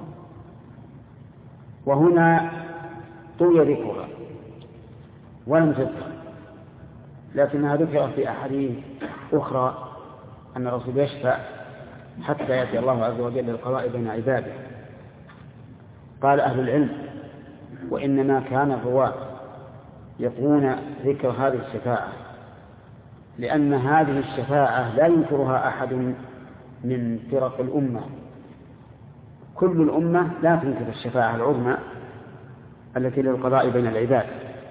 وهنا توي ذكرها ولم تذكر، لكنها ذكرت في أحاديث أخرى أن الرسول يشفع حتى يأتي الله عز وجل للقضاء بين عباده. قال أهل العلم: وإنما كان الرواة يقولون ذكر هذه الشفاعة لأن هذه الشفاعة لا ينكرها أحد من فرق الأمة، كل الأمة لا تنكر الشفاعة العظمى التي للقضاء بين العباد،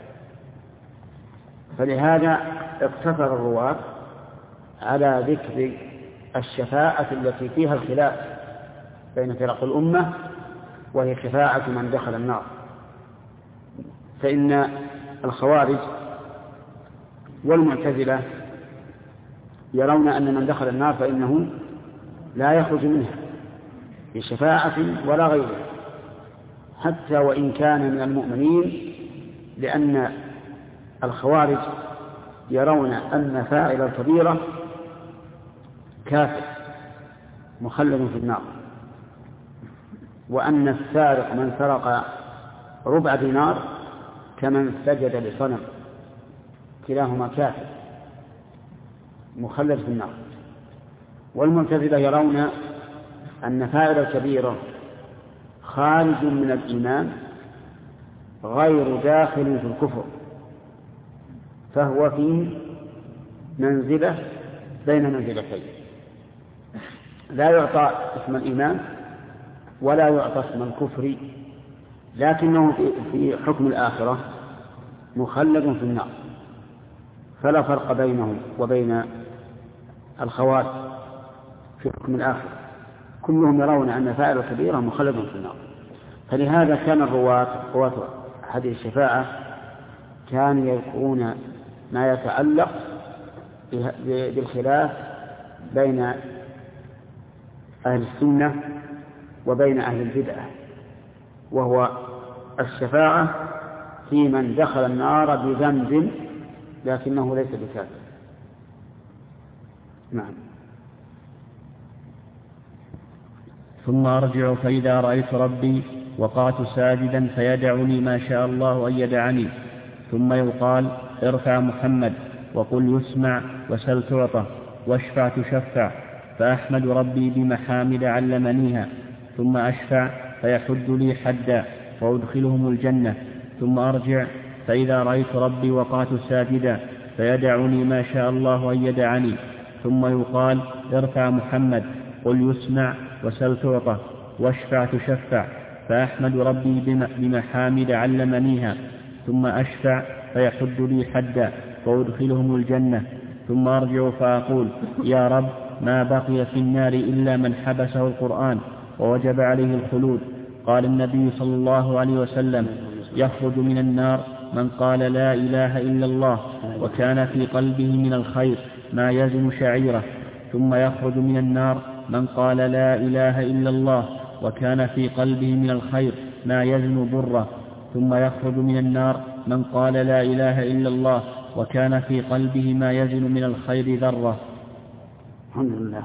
فلهذا اقتصر الرواة على ذكر الشفاعة التي فيها الخلاف بين فرق الأمة، وهي شفاعة من دخل النار. فإن الخوارج والمعتزلة يرون أن من دخل النار فإنه لا يخرج منها بشفاعة ولا غيره حتى وإن كان من المؤمنين، لأن الخوارج يرون أن فاعل الكبيرة كافر مخلد في النار، وأن السارق من سرق ربع دينار كمن سجد لصنم، كلاهما كافر مخلد في النار. والمعتزلة يرون أن فاعل الكبيرة خارج من الإيمان غير داخل في الكفر، فهو في منزلة بين منزلتين، لا يعطى اسم الإيمان ولا يعطى اسم الكفر، لكنه في حكم الآخرة مخلد في النار، فلا فرق بينهم وبين الخوارج في حكم الآخرة، كلهم يرون أن فاعل الكبيرة مخلد في النار. فلهذا كان الرواة حديث الشفاعة كانوا يذكرون ما يتعلق بالخلاف بين أهل السنة وبين أهل البدعة، وهو الشفاعة في من دخل النار بذنب لكنه ليس بكافر. نعم. ثم أرجع فإذا رأيت ربي وقعت ساجدا فيدعني ما شاء الله أن يدعني، ثم يقال: ارفع محمد وقل يسمع وسل تعطى واشفع تشفع، فأحمد ربي بمحامد علمنيها، ثم أشفع فيحد لي حدا وأدخلهم الجنة، ثم أرجع فإذا رأيت ربي وقعت ساجدا فيدعني ما شاء الله أن يدعني، ثم يقال: ارفع محمد قل يسمع وسل تعطى واشفع تشفع، فأحمد ربي بمحامد علمنيها، ثم أشفع فيحد لي حدا وأدخلهم الجنة، ثم أرجع فأقول: يا رب ما بقي في النار إلا من حبسه القرآن ووجب عليه الخلود. قال النبي صلى الله عليه وسلم: يخرج من النار من قال لا إله إلا الله وكان في قلبه من الخير ما يزن شعيرة، ثم يخرج من النار من قال لا إله إلا الله وكان في قلبه من الخير ما يزن بره، ثم يخرج من النار من قال لا إله إلا الله وكان في قلبه ما يزن من الخير ذرة. الحمد لله.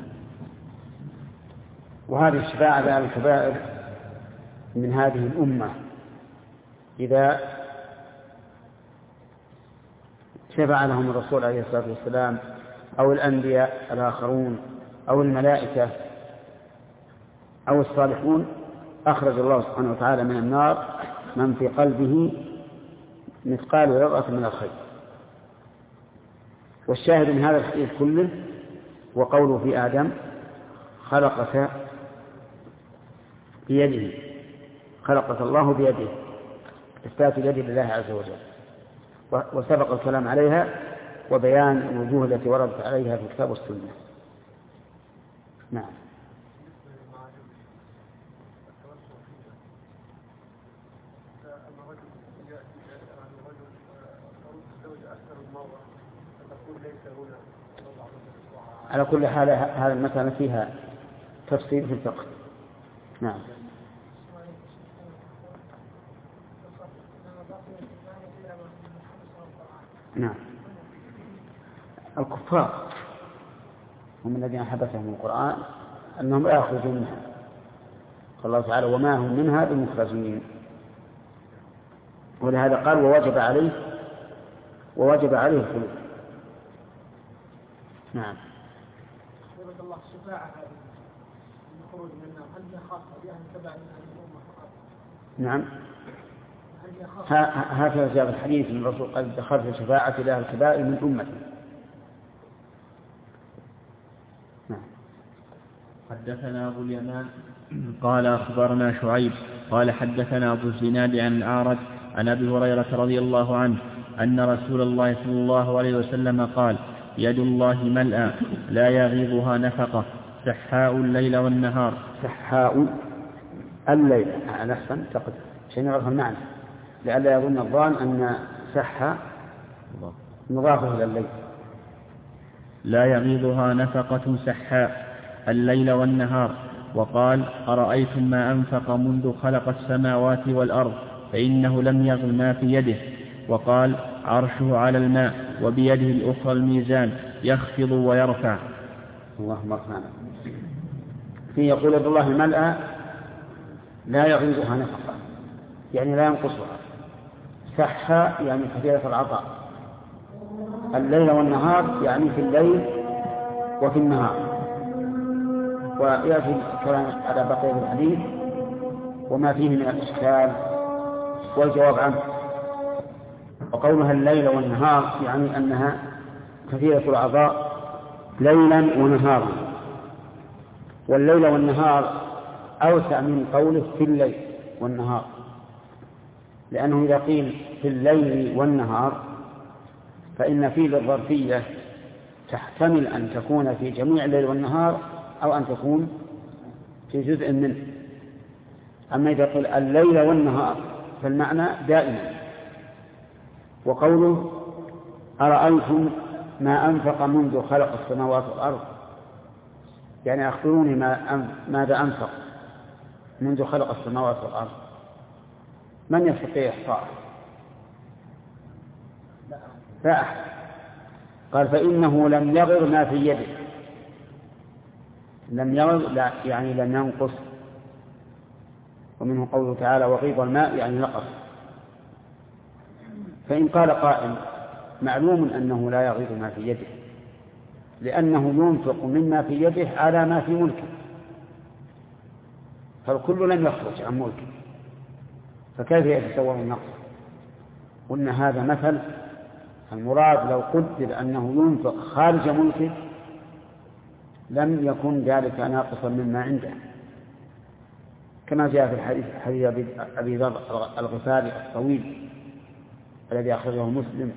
وهذه الشفاعة على الكبائر من هذه الأمة إذا شفع لهم الرسول عليه الصلاة والسلام أو الأنبياء الآخرون أو الملائكة أو الصالحون، أخرج الله سبحانه وتعالى من النار من في قلبه مثقال ذرة من الخير. والشاهد من هذا الحديث كله وقوله في آدم: خلقك بيده، خلقك الله بيده، إثبات اليد لله عز وجل، وسبق الكلام عليها وبيان الوجوه التي وردت عليها في الكتاب والسنة. نعم. على كل حال هذا المسألة فيها تفصيل في الفقه. نعم. نعم. الكفار هم الذين حبسهم القرآن أنهم لا يخرجون منها، قال الله تعالى وما هم منها بمخرجين، ولهذا قال ووجب عليه الخلود. نعم. رضي الله الشفاعة هذه الخروج منها هل هي خاصة بأهل تبع الأمة فقط؟ نعم. هكذا جاء في الحديث من الرسول قال دخلت الشفاعة إلى أهل الكبائر من أمتي. نعم. حدثنا أبو اليمان قال أخبرنا شعيب قال حدثنا أبو الزناد عن الأعرج عن أبي هريرة رضي الله عنه أن رسول الله صلى الله عليه وسلم قال يد الله ملأى لا يغيضها نفقة سحاء الليل والنهار. سحاء الليل على أحسن تقدر عشان يعرف المعنى، لئلا يظن الظان أن سحاء مضافة إلى الليل. لا يغيضها نفقة سحاء الليل والنهار. وقال أرأيتم ما أنفق منذ خلق السماوات والأرض فإنه لم يغل ما في يده. وقال عرشه على الماء وبيده الأخرى الميزان يخفض ويرفع. اللهم اغفر. فيه يقول يد الله ملأى لا يغيضها نفقة يعني لا ينقصها، سحى يعني كثيرة العطاء، الليل والنهار يعني في الليل وفي النهار. ويأتي الكلام على بقية الحديث وما فيه من الإشكال والجواب عنه. وقولها الليل والنهار يعني أنها كثيرة العطاء ليلا ونهارا، والليل والنهار أوسع من قوله في الليل والنهار، لأنه إذا قيل في الليل والنهار فإن فيه الظرفية تحتمل أن تكون في جميع الليل والنهار أو أن تكون في جزء منه. أما إذا قيل الليل والنهار فالمعنى دائما. وقوله أرأيتم ما أنفق منذ خلق السماوات والأرض يعني أخبروني ماذا أنفق منذ خلق السماوات والأرض. من يستطيع إحصاءه؟ لا أحد. قال فإنه لم يغر ما في يده. لم يغر لا يعني لم ينقص. ومنه قوله تعالى وغيض الماء يعني نقص. فإن قال قائل معلوم أنه لا يغيض ما في يده لأنه ينفق مما في يده على ما في ملكه، فالكل لم يخرج عن ملكه، فكيف يتصور النقص؟ قلنا هذا مثل، المراد لو قدر أنه ينفق خارج ملكه لم يكن ذلك ناقصا مما عنده، كما جاء في حديث أبي ذر الغفاري الطويل الذي أخرجه مسلم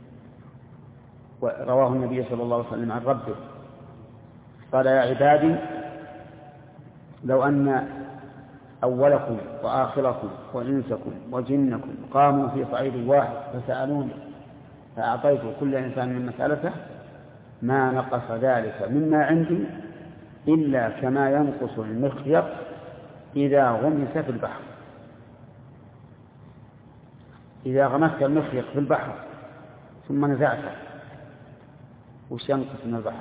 ورواه النبي صلى الله عليه وسلم عن ربه قال يا عبادي لو أن أولكم وآخركم وإنسكم وجنكم قاموا في صعيد واحد فسألوني فأعطيت كل إنسان من مسألته ما نقص ذلك مما عندي إلا كما ينقص المخيط إذا غمس في البحر. إذا غمست المخيط في البحر ثم نزعته وش ينقص من البحر؟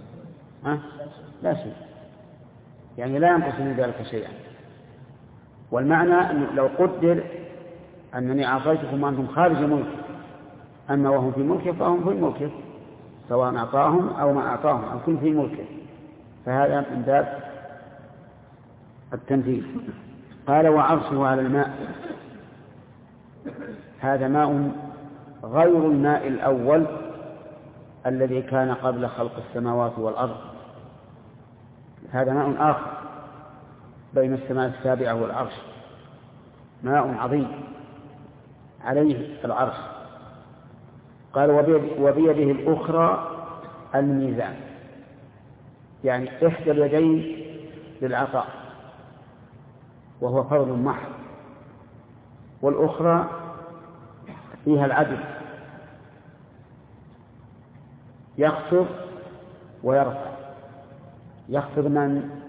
لا شيء، يعني لا ينقص من ذلك شيئا. والمعنى أنه لو قدر أنني أعطيتكم وأنتم خارج ملكي، أما وهم في ملكه فهم في ملكه سواء أعطاهم أو ما أعطاهم، الكل في ملكه، فهذا من باب التنفيذ. قال وعرشه على الماء، هذا ماء غير الماء الأول الذي كان قبل خلق السماوات والأرض، هذا ماء آخر بين السماء السابعة والعرش، ماء عظيم عليه العرش. قال وبيده الأخرى الميزان، يعني إحدى اليدين للعطاء وهو فرض محض، والأخرى فيها العدل يخفض ويرفع. يخفض من